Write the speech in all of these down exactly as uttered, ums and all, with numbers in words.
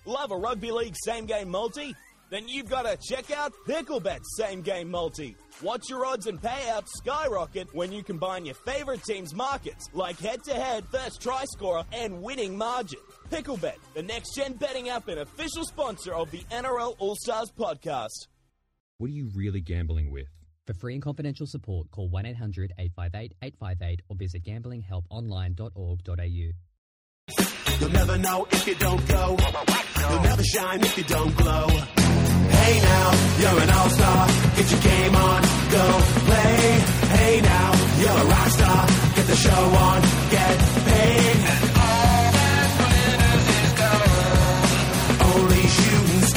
Love a rugby league same-game multi? Then you've got to check out Picklebet's same-game multi. Watch your odds and payouts skyrocket when you combine your favorite team's markets, like head-to-head, first try scorer, and winning margin. Picklebet, the next-gen betting app and official sponsor of the N R L All-Stars podcast. What are you really gambling with? For free and confidential support, call one eight hundred eight five eight eight five eight or visit gambling help online dot org dot a u. You'll never know if you don't go. You'll never shine if you don't glow. Hey now, you're an all-star. Get your game on, go play. Hey now, you're a rock star. Get the show on, get paid. And all that glitters is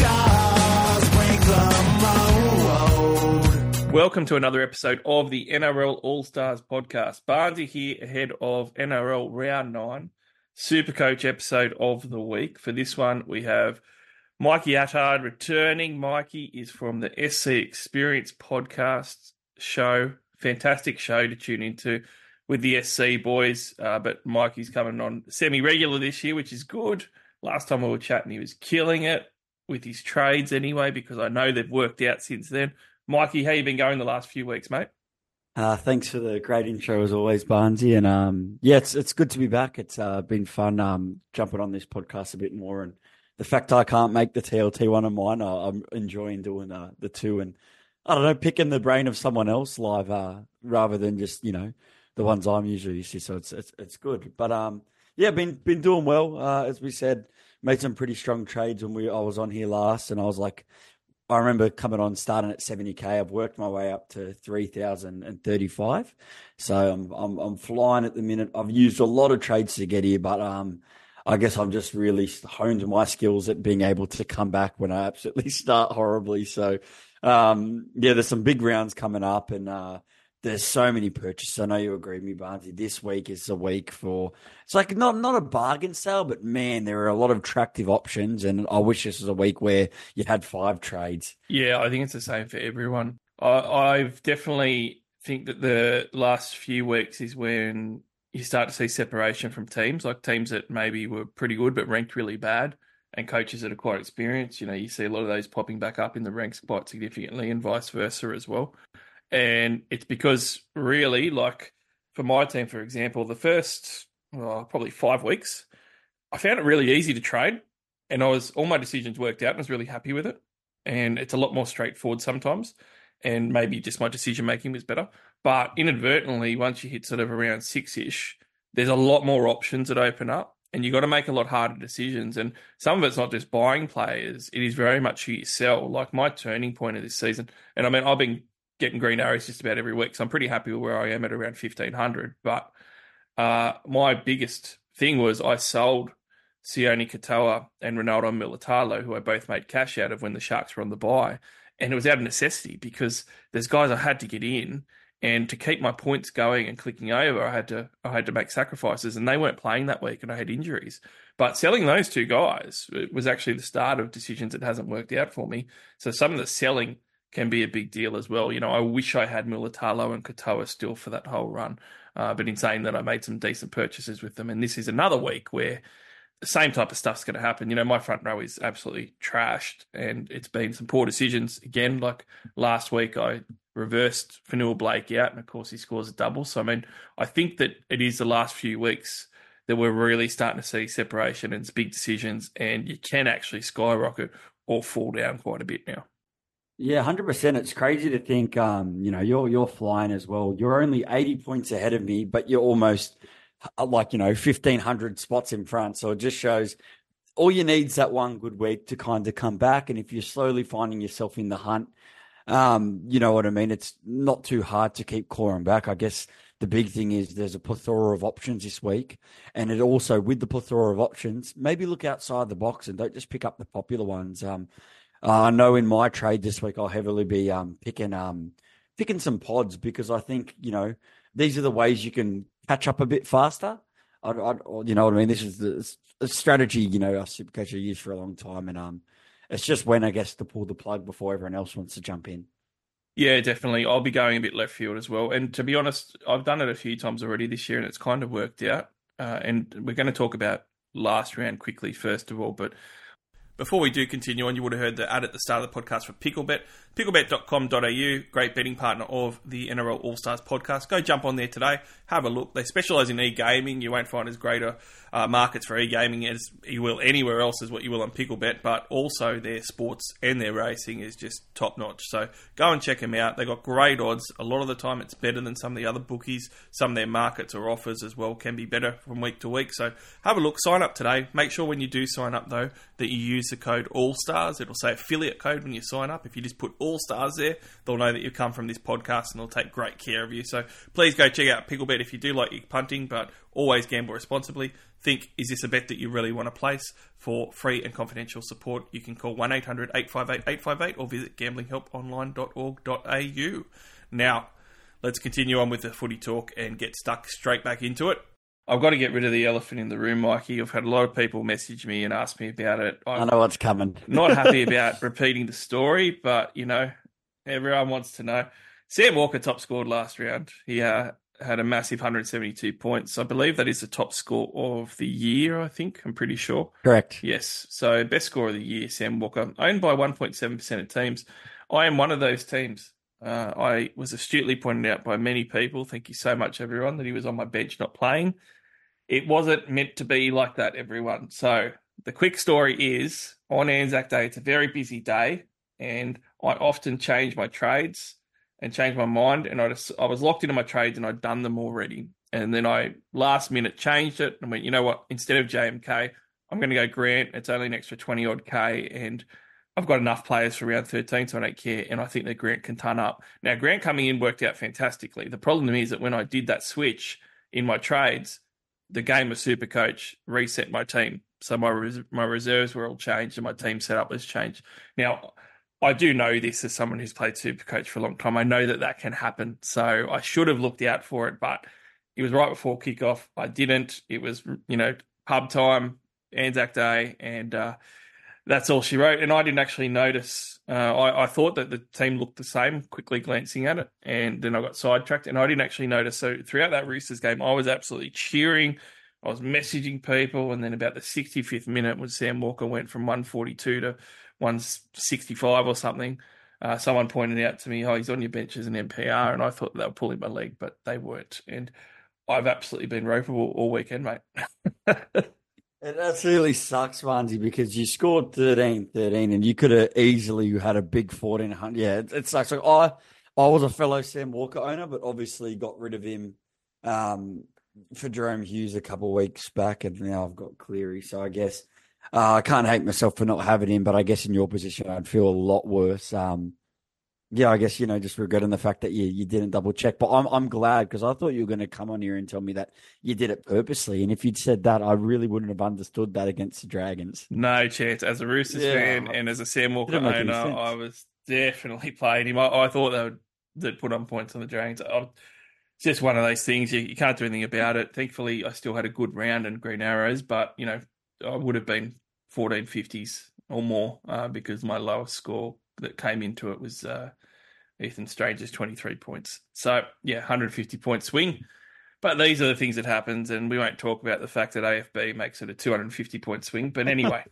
gold. Only shooting stars break the mold. Welcome to another episode of the N R L All-Stars podcast. Barnesy here ahead of N R L Round nine. Supercoach episode of the week. For this one, we have Mikey Attard returning. Mikey is from the S C Experience podcast show. Fantastic show to tune into with the S C boys. Uh, but Mikey's coming on semi-regular this year, which is good. Last time we were chatting, he was killing it with his trades anyway, because I know they've worked out since then. Mikey, how you been going the last few weeks, mate? Uh, thanks for the great intro as always, Barnesy. And um, yeah, it's it's good to be back. It's uh, been fun um, jumping on this podcast a bit more. And the fact I can't make the T L T one of mine, I, I'm enjoying doing uh, the two. And I don't know, picking the brain of someone else live uh, rather than just, you know, the ones I'm usually used to. So it's it's, it's good. But um, yeah, been been doing well. Uh, as we said, made some pretty strong trades when we I was on here last. And I was like, I remember coming on starting at seventy K. I've worked my way up to three thousand thirty-five. So I'm, I'm, I'm flying at the minute. I've used a lot of trades to get here, but um, I guess I've just really honed my skills at being able to come back when I absolutely start horribly. So um, yeah, there's some big rounds coming up, and uh, there's so many purchases. I know you agree with me, Barnesy. This week is a week for, it's like not not a bargain sale, but man, there are a lot of attractive options. And I wish this was a week where you had five trades. Yeah, I think it's the same for everyone. I, I've definitely think that the last few weeks is when you start to see separation from teams, like teams that maybe were pretty good but ranked really bad, and coaches that are quite experienced. You know, you see a lot of those popping back up in the ranks quite significantly, and vice versa as well. And it's because really, like for my team, for example, the first well, probably five weeks, I found it really easy to trade, and I was all my decisions worked out, and I was really happy with it. And it's a lot more straightforward sometimes, and maybe just my decision making was better. But inadvertently, once you hit sort of around six-ish, there's a lot more options that open up, and you've got to make a lot harder decisions. And some of it's not just buying players; it is very much who you sell. Like my turning point of this season, and I mean, I've been getting green arrows just about every week, so I'm pretty happy with where I am at around fifteen hundred. But uh, my biggest thing was I sold Sione Katoa and Ronaldo Militalo, who I both made cash out of when the Sharks were on the buy. And it was out of necessity because there's guys I had to get in, and to keep my points going and clicking over, I had to I had to make sacrifices, and they weren't playing that week, and I had injuries. But selling those two guys was actually the start of decisions that hasn't worked out for me. So some of the selling can be a big deal as well. You know, I wish I had Militalo and Katoa still for that whole run. Uh, but in saying that, I made some decent purchases with them. And this is another week where the same type of stuff's going to happen. You know, my front row is absolutely trashed, and it's been some poor decisions. Again, like last week, I reversed Fanua Blake out, and of course he scores a double. So, I mean, I think that it is the last few weeks that we're really starting to see separation and big decisions, and you can actually skyrocket or fall down quite a bit now. Yeah, one hundred percent. It's crazy to think, um, you know, you're you're flying as well. You're only eighty points ahead of me, but you're almost like, you know, fifteen hundred spots in front. So it just shows all you need is that one good week to kind of come back. And if you're slowly finding yourself in the hunt, um, you know what I mean? It's not too hard to keep clawing back. I guess the big thing is there's a plethora of options this week. And it also, with the plethora of options, maybe look outside the box and don't just pick up the popular ones. Um, Uh, I know in my trade this week, I'll heavily be um, picking um, picking some pods, because I think, you know, these are the ways you can catch up a bit faster. I, I, you know what I mean? This is the a strategy, you know, our Supercoach have used for a long time. And um, it's just when, I guess, to pull the plug before everyone else wants to jump in. Yeah, definitely. I'll be going a bit left field as well. And to be honest, I've done it a few times already this year, and it's kind of worked out. Uh, and we're going to talk about last round quickly, first of all. But Before we do continue on, you would have heard the ad at the start of the podcast for Picklebet. picklebet dot com dot a u, great betting partner of the N R L All-Stars podcast. Go jump on there today, have a look. They specialise in e-gaming. You won't find as greater uh, markets for e-gaming as you will anywhere else as what you will on Picklebet, but also their sports and their racing is just top-notch. So go and check them out. They've got great odds. A lot of the time it's better than some of the other bookies. Some of their markets or offers as well can be better from week to week. So have a look, sign up today. Make sure when you do sign up, though, that you use the code ALLSTARS. It'll say affiliate code when you sign up. If you just put ALLSTARS there, they'll know that you come from this podcast and they'll take great care of you. So please go check out Picklebet if you do like your punting, but always gamble responsibly. Think, is this a bet that you really want to place? For free and confidential support, you can call one eight hundred eight five eight eight five eight or visit gambling help online dot org dot a u. Now, let's continue on with the footy talk and get stuck straight back into it. I've got to get rid of the elephant in the room, Mikey. I've had a lot of people message me and ask me about it. I'm I know what's coming. not happy about repeating the story, but, you know, everyone wants to know. Sam Walker top scored last round. He uh, had a massive one hundred seventy-two points. I believe that is the top score of the year, I think. I'm pretty sure. Correct. Yes. So best score of the year, Sam Walker. Owned by one point seven percent of teams. I am one of those teams. Uh, I was astutely pointed out by many people, thank you so much, everyone, that he was on my bench not playing. It wasn't meant to be like that, everyone. So the quick story is, on Anzac Day, it's a very busy day, and I often change my trades and change my mind, and I, just, I was locked into my trades and I'd done them already. And then I last minute changed it and went, you know what, instead of J M K, I'm going to go Grant. It's only an extra twenty odd K, and I've got enough players for round thirteen, so I don't care, and I think that Grant can ton up. Now, Grant coming in worked out fantastically. The problem is that when I did that switch in my trades, the game of Supercoach reset my team. So my res- my reserves were all changed and my team setup was changed. Now, I do know this as someone who's played Supercoach for a long time. I know that that can happen. So I should have looked out for it, but it was right before kickoff. I didn't. It was, you know, pub time, Anzac Day, and uh, that's all she wrote. And I didn't actually notice. Uh, I, I thought that the team looked the same, quickly glancing at it, and then I got sidetracked, and I didn't actually notice. So throughout that Roosters game, I was absolutely cheering. I was messaging people, and then about the sixty-fifth minute, when Sam Walker went from one forty-two to one sixty-five or something, uh, someone pointed out to me, oh, he's on your bench as an M P R, and I thought they were pulling my leg, but they weren't. And I've absolutely been ropeable all weekend, mate. It absolutely sucks, Swansea, because you scored thirteen thirteen and you could have easily had a big fourteen hundred. Yeah, it, it sucks. Like, I, I was a fellow Sam Walker owner, but obviously got rid of him um, for Jerome Hughes a couple of weeks back, and now I've got Cleary. So I guess uh, I can't hate myself for not having him, but I guess in your position, I'd feel a lot worse. Um, yeah, I guess, you know, just regretting the fact that you, you didn't double check. But I'm I'm glad, because I thought you were going to come on here and tell me that you did it purposely. And if you'd said that, I really wouldn't have understood that against the Dragons. No chance. As a Roosters Yeah. fan and as a Sam Walker Didn't make owner, any sense. I was definitely playing him. I, I thought they would they'd put on points on the Dragons. I, it's just one of those things. You, you can't do anything about it. Thankfully, I still had a good round in Green Arrows, but, you know, I would have been fourteen fifties or more uh, because my lowest score that came into it was uh, Ethan Strange's twenty-three points. So, yeah, one hundred fifty point swing. But these are the things that happens, and we won't talk about the fact that A F B makes it a two hundred fifty point swing. But anyway,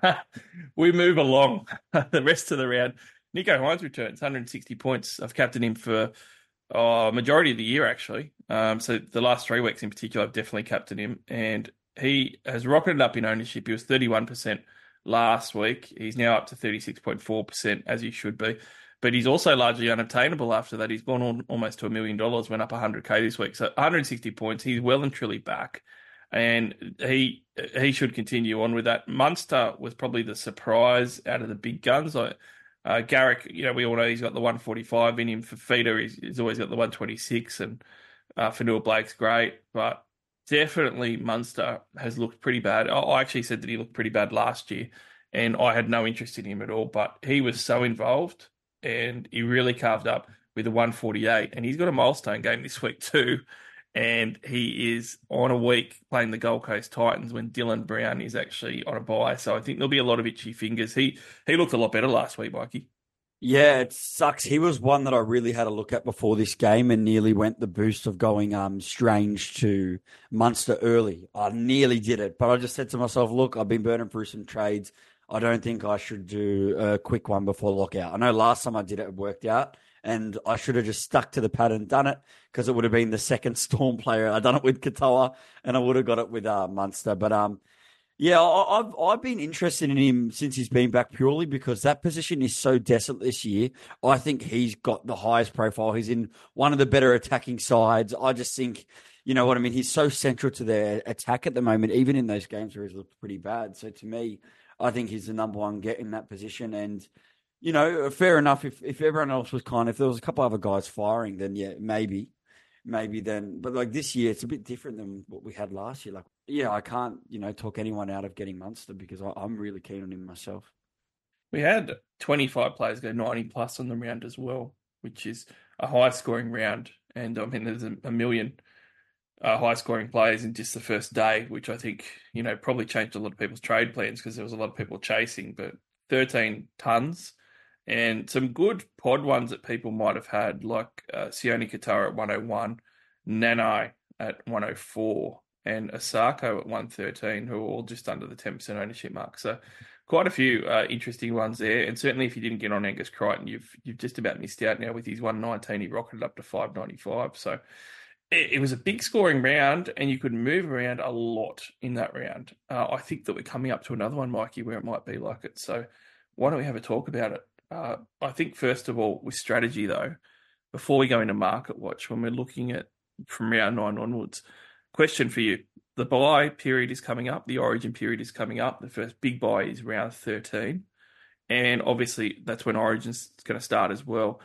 we move along. The rest of the round, Nico Hines returns, one hundred sixty points. I've captained him for oh, a majority of the year, actually. Um, so the last three weeks in particular, I've definitely captained him. And he has rocketed up in ownership. He was thirty-one percent last week. He's now up to thirty-six point four percent, as he should be. But he's also largely unobtainable after that. He's gone on almost to a million dollars, went up one hundred K this week. So one hundred sixty points. He's well and truly back. And he he should continue on with that. Munster was probably the surprise out of the big guns. Like, uh, Garrick, you know, we all know he's got the one forty-five in him. For Feeder, he's, he's always got the one twenty-six. And uh, Fanua Blake's great. But definitely Munster has looked pretty bad. I, I actually said that he looked pretty bad last year. And I had no interest in him at all. But he was so involved. And he really carved up with a one forty-eight. And he's got a milestone game this week too. And he is on a week playing the Gold Coast Titans when Dylan Brown is actually on a bye. So I think there'll be a lot of itchy fingers. He he looked a lot better last week, Mikey. Yeah, it sucks. He was one that I really had a look at before this game and nearly went the boost of going um Strange to Munster early. I nearly did it. But I just said to myself, look, I've been burning through some trades. I don't think I should do a quick one before lockout. I know last time I did it, it worked out, and I should have just stuck to the pattern, done it, because it would have been the second Storm player. I done it with Katoa, and I would have got it with uh, Munster. But um, yeah, I, I've I've been interested in him since he's been back purely because that position is so desolate this year. I think he's got the highest profile. He's in one of the better attacking sides. I just think, you know what I mean? He's so central to their attack at the moment, even in those games where he's looked pretty bad. So to me, I think he's the number one get in that position. And, you know, fair enough. If, if everyone else was kind of, if there was a couple other guys firing, then yeah, maybe. Maybe then, but like this year, it's a bit different than what we had last year. Like, yeah, I can't, you know, talk anyone out of getting Munster because I, I'm really keen on him myself. We had twenty-five players go ninety plus on the round as well, which is a high scoring round. And I mean, there's a, a million uh, high scoring players in just the first day, which I think, you know, probably changed a lot of people's trade plans because there was a lot of people chasing, but thirteen tons. And some good pod ones that people might have had, like uh, Sione Katoa at one oh one, Nanai at one oh four, and Asako at one thirteen, who are all just under the ten percent ownership mark. So quite a few uh, interesting ones there. And certainly if you didn't get on Angus Crichton, you've you've just about missed out now with his one nineteen. He rocketed up to five ninety-five. So it, it was a big scoring round, and you could move around a lot in that round. Uh, I think that we're coming up to another one, Mikey, where it might be like it. So why don't we have a talk about it? Uh, I think, first of all, with strategy, though, before we go into market watch, when we're looking at from round nine onwards, question for you. The buy period is coming up. The origin period is coming up. The first big buy is round thirteen. And obviously, that's when origin's going to start as well.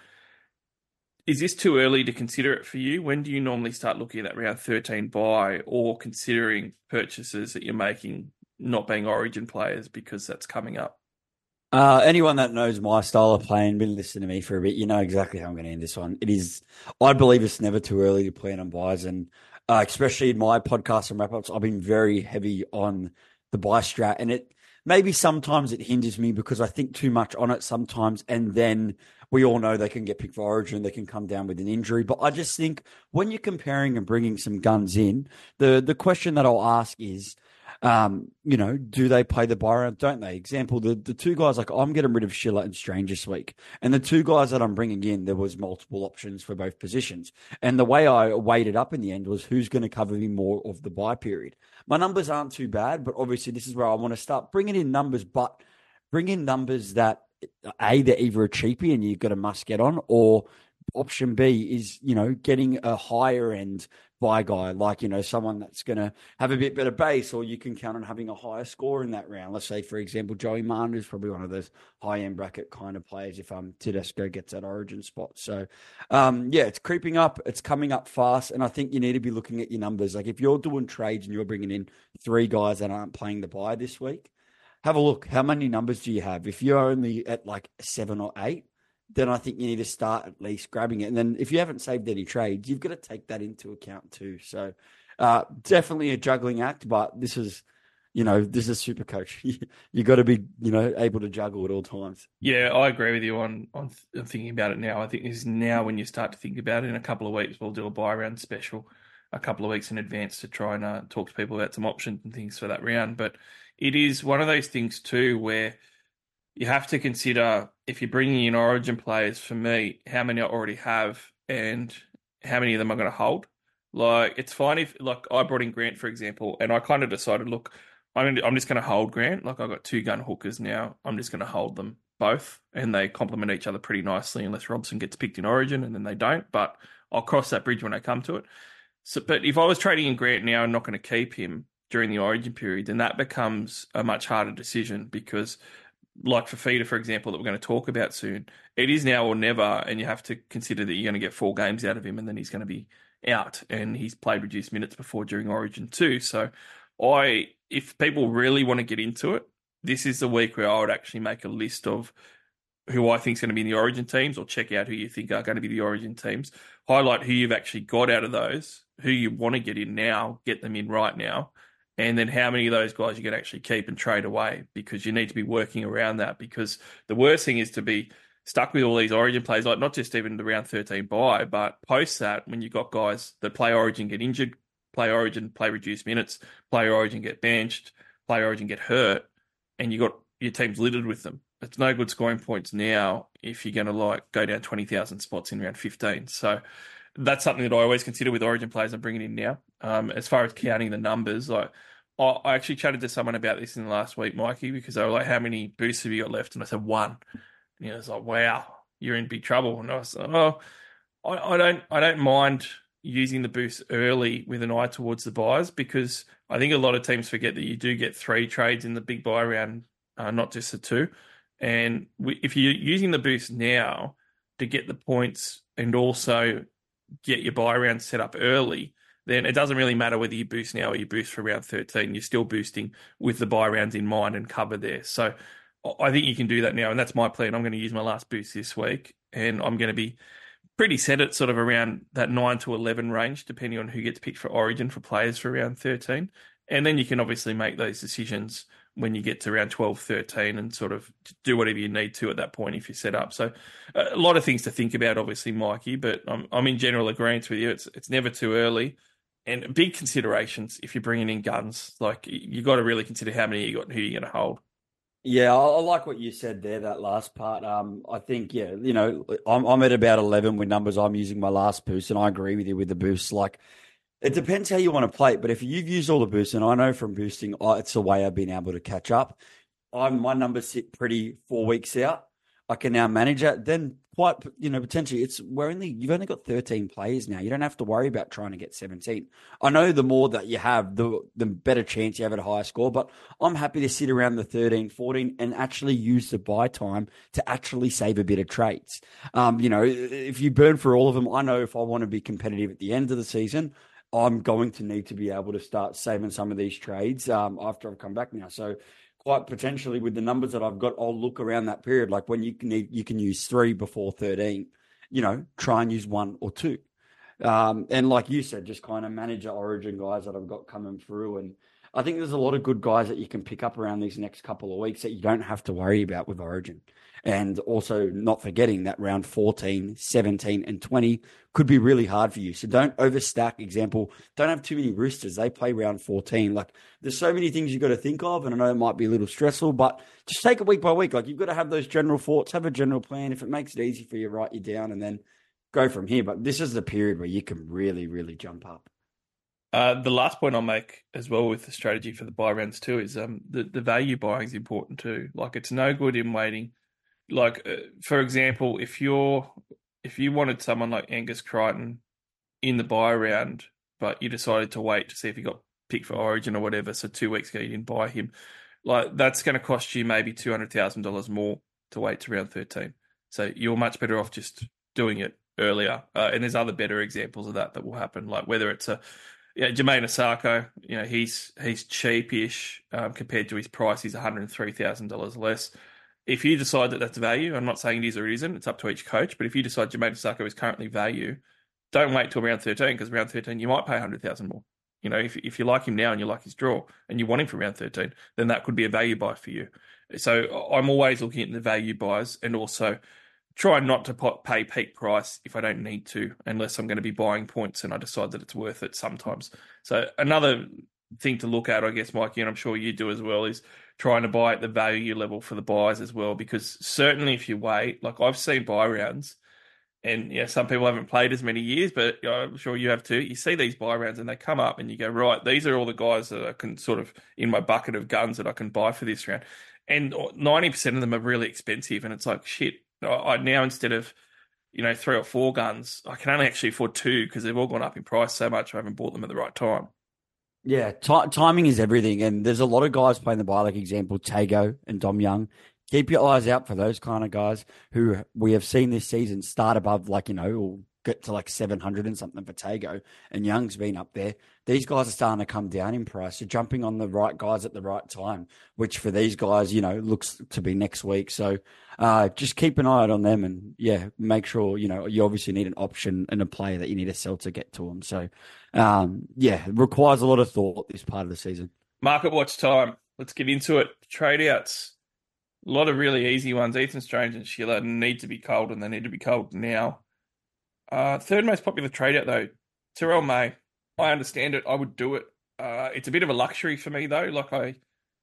Is this too early to consider it for you? When do you normally start looking at that round thirteen buy or considering purchases that you're making not being origin players because that's coming up? Uh, anyone that knows my style of playing, been listening to me for a bit, you know exactly how I'm going to end this one. It is, I believe it's never too early to plan on buys, and uh, especially in my podcast and wrap-ups, I've been very heavy on the buy strat, and it maybe sometimes it hinders me because I think too much on it sometimes, and then we all know they can get picked for origin, they can come down with an injury. But I just think when you're comparing and bringing some guns in, the the question that I'll ask is, Um, you know, do they play the buy round? Don't they? Example, the, the two guys, like I'm getting rid of Schiller and Strange this week. And the two guys that I'm bringing in, there was multiple options for both positions. And the way I weighed it up in the end was who's going to cover me more of the buy period. My numbers aren't too bad, but obviously this is where I want to start bringing in numbers, but bring in numbers that A, they're either a cheapie and you've got a must get on, or option B is, you know, getting a higher end buy guy, like, you know, someone that's going to have a bit better base, or you can count on having a higher score in that round. Let's say, for example, Joey Manu is probably one of those high end bracket kind of players if um Tedesco gets that origin spot. So, um, yeah, it's creeping up. It's coming up fast. And I think you need to be looking at your numbers. Like if you're doing trades and you're bringing in three guys that aren't playing the buy this week, have a look. How many numbers do you have? If you're only at like seven or eight, then I think you need to start at least grabbing it. And then if you haven't saved any trades, you've got to take that into account too. So uh, definitely a juggling act, but this is, you know, this is super coach. You got to be, you know, able to juggle at all times. Yeah, I agree with you on, on th- thinking about it now. I think this is now when you start to think about it. In a couple of weeks, we'll do a buy round special a couple of weeks in advance to try and uh, talk to people about some options and things for that round. But it is one of those things too where you have to consider, if you're bringing in origin players, for me, how many I already have and how many of them I'm going to hold. Like, it's fine if, like, I brought in Grant, for example, and I kind of decided, look, I'm, I'm just going to hold Grant. Like, I've got two gun hookers now. I'm just going to hold them both, and they complement each other pretty nicely unless Robson gets picked in origin, and then they don't. But I'll cross that bridge when I come to it. So, but if I was trading in Grant now and not going to keep him during the origin period, then that becomes a much harder decision because, like for Fifita, for example, that we're going to talk about soon, it is now or never, and you have to consider that you're going to get four games out of him, and then he's going to be out, and he's played reduced minutes before during Origin too. So, I, if people really want to get into it, this is the week where I would actually make a list of who I think is going to be in the Origin teams, or check out who you think are going to be the Origin teams. Highlight who you've actually got out of those, who you want to get in now, get them in right now. And then how many of those guys you can actually keep and trade away, because you need to be working around that. Because the worst thing is to be stuck with all these Origin players, like not just even the round thirteen buy, but post that, when you've got guys that play Origin, get injured, play Origin, play reduced minutes, play Origin, get benched, play Origin, get hurt, and you got your team's littered with them. It's no good scoring points now if you're going to like go down twenty thousand spots in round fifteen. So that's something that I always consider with Origin players I'm bringing in now. Um, as far as counting the numbers, like I, I actually chatted to someone about this in the last week, Mikey, because they were like, "How many boosts have you got left?" And I said one. And he was like, "Wow, you're in big trouble." And I was like, "Oh, I, I don't, I don't mind using the boost early with an eye towards the buys, because I think a lot of teams forget that you do get three trades in the big buy round, uh, not just the two. And we, if you're using the boost now to get the points and also get your buy round set up early, then it doesn't really matter whether you boost now or you boost for round thirteen. You're still boosting with the buy rounds in mind and cover there. So I think you can do that now, and that's my plan. I'm going to use my last boost this week, and I'm going to be pretty set at sort of around that nine to eleven range, depending on who gets picked for Origin for players for round thirteen. And then you can obviously make those decisions when you get to around twelve, thirteen and sort of do whatever you need to at that point if you're set up. So a lot of things to think about, obviously, Mikey, but I'm, I'm in general agreement with you. It's it's never too early. And big considerations if you're bringing in guns. Like, you got to really consider how many you got and who you're going to hold. Yeah, I, I like what you said there, that last part. Um, I think, yeah, you know, I'm, I'm at about eleven with numbers. I'm using my last boost, and I agree with you with the boosts. Like, it depends how you want to play it, but if you've used all the boosts, and I know from boosting, oh, it's a way I've been able to catch up. I'm, my numbers sit pretty four weeks out. I can now manage it. Then quite, you know, potentially it's, we're only, you've only got thirteen players now. You don't have to worry about trying to get seventeen. I know the more that you have, the the better chance you have at a higher score, but I'm happy to sit around the thirteen, fourteen and actually use the buy time to actually save a bit of trades. Um, you know, if you burn for all of them, I know if I want to be competitive at the end of the season, I'm going to need to be able to start saving some of these trades um, after I've come back now. So quite potentially with the numbers that I've got, I'll look around that period. Like when you can need, you can use three before thirteen, you know, try and use one or two. Um, and like you said, just kind of manage the Origin guys that I've got coming through. And I think there's a lot of good guys that you can pick up around these next couple of weeks that you don't have to worry about with Origin. And also not forgetting that round fourteen, seventeen and twenty could be really hard for you. So don't overstack. Example, don't have too many Roosters. They play round fourteen. Like, there's so many things you've got to think of. And I know it might be a little stressful, but just take it week by week. Like, you've got to have those general thoughts, have a general plan. If it makes it easy for you, write you down and then go from here. But this is the period where you can really, really jump up. Uh, the last point I'll make as well with the strategy for the buy rounds too is um, the, the value buying is important too. Like, it's no good in waiting. Like, uh, for example, if you're if you wanted someone like Angus Crichton in the buy round, but you decided to wait to see if he got picked for Origin or whatever, so two weeks ago you didn't buy him, like, that's going to cost you maybe two hundred thousand dollars more to wait to round thirteen. So you're much better off just doing it earlier. Uh, and there's other better examples of that that will happen, like whether it's a Yeah, Jermaine Asako, you know, he's he's cheapish um, compared to his price. He's one hundred three thousand dollars less. If you decide that that's value, I'm not saying it is or it isn't, it's up to each coach, but if you decide Jermaine Asako is currently value, don't wait till round thirteen, because round thirteen you might pay one hundred thousand dollars more. You know, if if you like him now and you like his draw and you want him for round thirteen, then that could be a value buy for you. So I'm always looking at the value buys, and also try not to pay peak price if I don't need to, unless I'm going to be buying points and I decide that it's worth it sometimes. So another thing to look at, I guess, Mikey, and I'm sure you do as well, is trying to buy at the value level for the buys as well, because certainly if you wait, like I've seen buy rounds, and yeah, some people haven't played as many years, but you know, I'm sure you have too. You see these buy rounds and they come up and you go, right, these are all the guys that I can sort of, in my bucket of guns that I can buy for this round. And ninety percent of them are really expensive, and it's like, shit, I now, instead of, you know, three or four guns, I can only actually afford two because they've all gone up in price so much I haven't bought them at the right time. Yeah, t- timing is everything. And there's a lot of guys playing the buy, like example, Tago and Dom Young. Keep your eyes out for those kind of guys who we have seen this season start above, like, you know, or get to like seven hundred and something for Tago, and Young's been up there. These guys are starting to come down in price. So jumping on the right guys at the right time, which for these guys, you know, looks to be next week. So uh, just keep an eye out on them, and yeah, make sure, you know, you obviously need an option and a player that you need to sell to get to them. So um, yeah, it requires a lot of thought this part of the season. Market watch time. Let's get into it. Trade outs. A lot of really easy ones. Ethan Strange and Sheila need to be cold, and they need to be cold now. Uh, third most popular trade out, though, Terrell May. I understand it. I would do it. Uh, it's a bit of a luxury for me, though. Like, I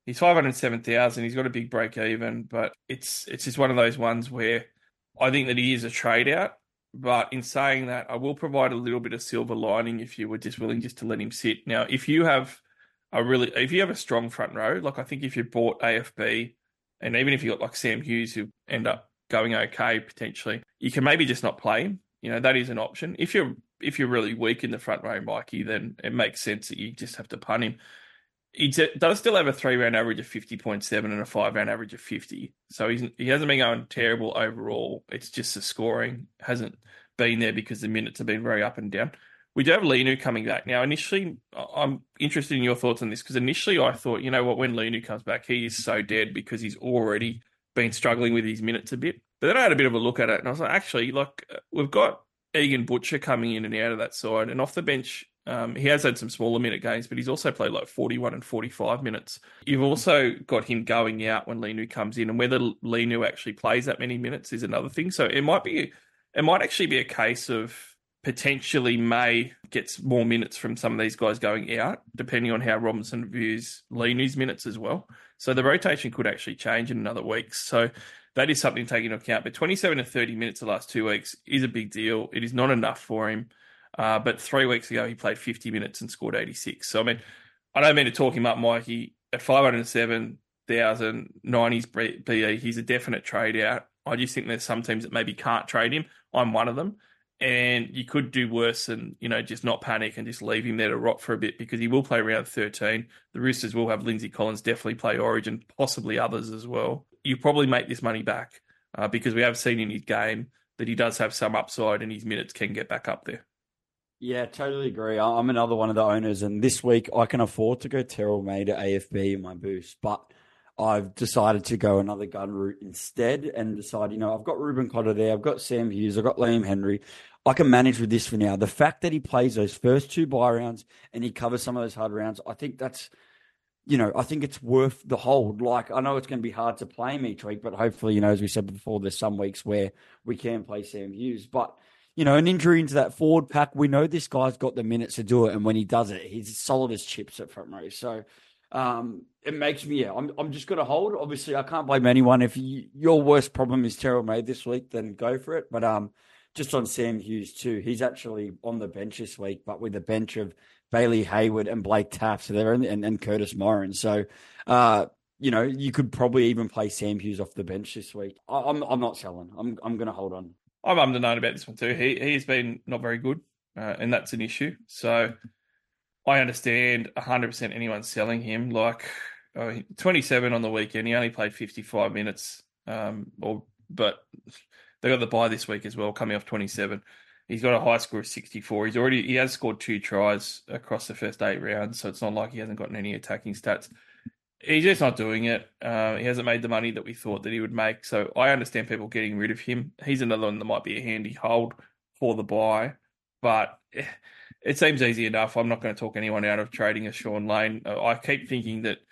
He's five hundred seven thousand. He's got a big break even, but it's it's just one of those ones where I think that he is a trade out. But in saying that, I will provide a little bit of silver lining if you were just willing just to let him sit. Now, if you have a really, if you have a strong front row, like I think if you bought A F B, and even if you got like Sam Hughes who end up going okay potentially, you can maybe just not play him. You know, that is an option. If you're if you're really weak in the front row, Mikey, then it makes sense that you just have to punt him. He does still have a three-round average of fifty point seven and a five-round average of fifty. So he's, he hasn't been going terrible overall. It's just the scoring hasn't been there because the minutes have been very up and down. We do have Linu coming back. Now, initially, I'm interested in your thoughts on this because initially I thought, you know what, when Linu comes back, he is so dead because he's already been struggling with his minutes a bit. But then I had a bit of a look at it and I was like, actually, like we've got Egan Butcher coming in and out of that side and off the bench. Um, he has had some smaller minute games, but he's also played like forty-one and forty-five minutes. You've also got him going out when Linu comes in, and whether Linu actually plays that many minutes is another thing. So it might be, it might actually be a case of potentially May gets more minutes from some of these guys going out, depending on how Robinson views Linu's minutes as well. So the rotation could actually change in another week. So that is something to take into account. But twenty-seven to thirty minutes the last two weeks is a big deal. It is not enough for him. Uh, but three weeks ago, he played fifty minutes and scored eighty-six. So, I mean, I don't mean to talk him up, Mikey. At five hundred seven thousand, nineties B E, he's a definite trade out. I just think there's some teams that maybe can't trade him. I'm one of them. And you could do worse than, you know, just not panic and just leave him there to rot for a bit because he will play round thirteen. The Roosters will have Lindsay Collins definitely play Origin, possibly others as well. You probably make this money back uh, because we have seen in his game that he does have some upside and his minutes can get back up there. Yeah, totally agree. I'm another one of the owners, and this week I can afford to go Terrell May to A F B in my boost, but I've decided to go another gun route instead and decide, you know, I've got Ruben Cotter there, I've got Sam Hughes, I've got Liam Henry. I can manage with this for now. The fact that he plays those first two bye rounds and he covers some of those hard rounds, I think that's, you know, I think it's worth the hold. Like, I know it's going to be hard to play him each week, but hopefully, you know, as we said before, there's some weeks where we can play Sam Hughes, but you know, an injury into that forward pack, we know this guy's got the minutes to do it. And when he does it, he's solid as chips at front row. So um, it makes me, yeah, I'm I'm just going to hold. Obviously, I can't blame anyone. If you, your worst problem is Terrell May this week, then go for it. But um, just on Sam Hughes too, he's actually on the bench this week, but with a bench of Bailey Hayward and Blake Taft so they're in, and, and Curtis Moran. So, uh, you know, you could probably even play Sam Hughes off the bench this week. I, I'm I'm not selling. I'm I'm going to hold on. I'm underknown about this one too. He he's been not very good, uh, and that's an issue. So I understand one hundred percent anyone selling him. Like uh, twenty-seven on the weekend, he only played fifty-five minutes. Um, or but they got the bye this week as well, coming off twenty-seven. He's got a high score of sixty-four. He's already he has scored two tries across the first eight rounds, so it's not like he hasn't gotten any attacking stats. He's just not doing it. Uh, he hasn't made the money that we thought that he would make. So I understand people getting rid of him. He's another one that might be a handy hold for the buy. But it seems easy enough. I'm not going to talk anyone out of trading a Sean Lane. I keep thinking that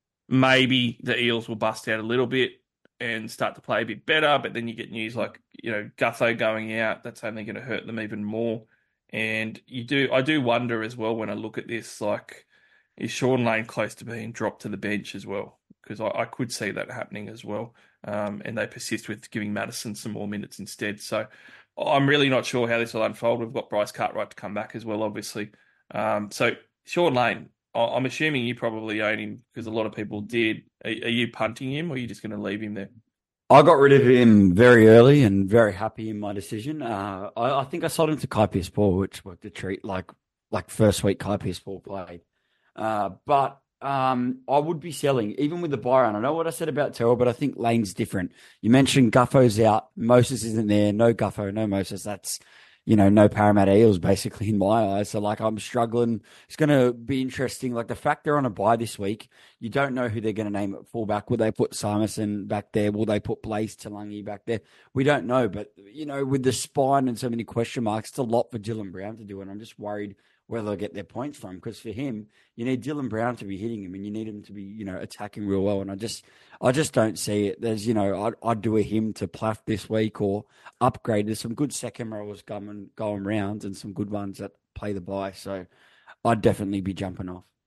maybe the Eels will bust out a little bit and start to play a bit better. But then you get news like, you know, Gutho going out. That's only going to hurt them even more. And you do, I do wonder as well when I look at this, like, is Sean Lane close to being dropped to the bench as well? Because I, I could see that happening as well. Um, and they persist with giving Madison some more minutes instead. So I'm really not sure how this will unfold. We've got Bryce Cartwright to come back as well, obviously. Um, so Sean Lane, I'm assuming you probably own him because a lot of people did. Are, are you punting him or are you just going to leave him there? I got rid of him very early and very happy in my decision. Uh, I, I think I sold him to Kai Pearce-Paul, which was the treat, like like first week Kai Pearce-Paul played. Uh, but um, I would be selling, even with the buy round. I know what I said about Terrell, but I think Lane's different. You mentioned Guffo's out. Moses isn't there. No Guffo, no Moses. That's, you know, no Parramatta Eels, basically, in my eyes. So, like, I'm struggling. It's going to be interesting. Like, the fact they're on a bye this week, you don't know who they're going to name at fullback. Will they put Simonson back there? Will they put Blaze Talangi back there? We don't know. But, you know, with the spine and so many question marks, it's a lot for Dylan Brown to do. And I'm just worried where they'll get their points from. Because for him, you need Dylan Brown to be hitting him and you need him to be, you know, attacking real well. And I just I just don't see it. There's, you know, I'd, I'd do a him to Plath this week or upgrade. There's some good second rows going, going rounds and some good ones that play the bye. So I'd definitely be jumping off.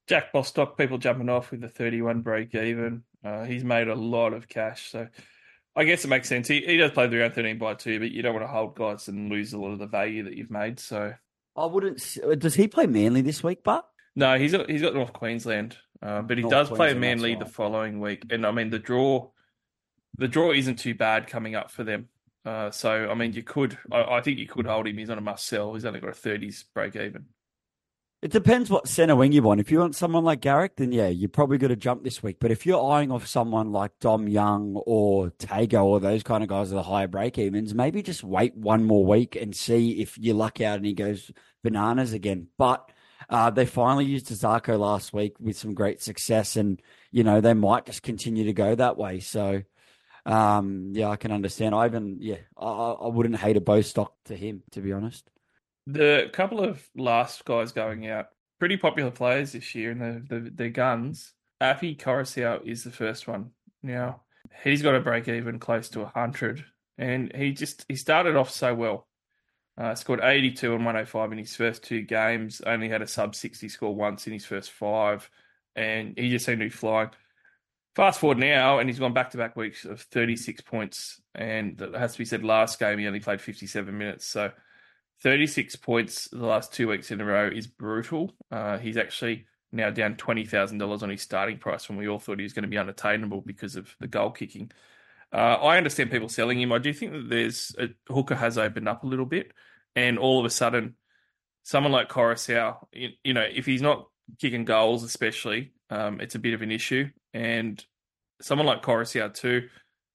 Jack Bostock, people jumping off with the thirty-one break even. Uh, he's made a lot of cash, so I guess it makes sense. He he does play the round thirteen by two, but you don't want to hold guys and lose a lot of the value that you've made. So I wouldn't. s- Does he play Manly this week, but no, he's got, he's got North Queensland, uh, but he North does play Queensland, that's Manly right. the following week. And I mean the draw, the draw isn't too bad coming up for them. Uh, so I mean you could, I, I think you could hold him. He's on a must sell. He's only got a thirties break even. it depends what centre wing you want. If you want someone like Garrick, then yeah, you're probably going to jump this week. But if you're eyeing off someone like Dom Young or Tago or those kind of guys with the higher break evens, maybe just wait one more week and see if you luck out and he goes bananas again. But uh, they finally used Zarko last week with some great success, and you know they might just continue to go that way. So um, yeah, I can understand. I even yeah, I, I wouldn't hate a Bostock to him, to be honest. The couple of last guys going out, pretty popular players this year, and the, the, their guns. Api Coruscant is the first one. Now, he's got a break even close to one hundred, and he just he started off so well. Uh, scored eighty-two and one oh five in his first two games, only had a sub sixty score once in his first five, and he just seemed to be flying. Fast forward now, and he's gone back-to-back weeks of thirty-six points, and that has to be said, last game he only played fifty-seven minutes, so thirty-six points the last two weeks in a row is brutal. Uh, he's actually now down twenty thousand dollars on his starting price when we all thought he was going to be unattainable because of the goal kicking. Uh, I understand people selling him. I do think that there's a hooker has opened up a little bit, and all of a sudden, someone like Coruscant, you, you know, if he's not kicking goals especially, um, it's a bit of an issue. And someone like Coruscant too,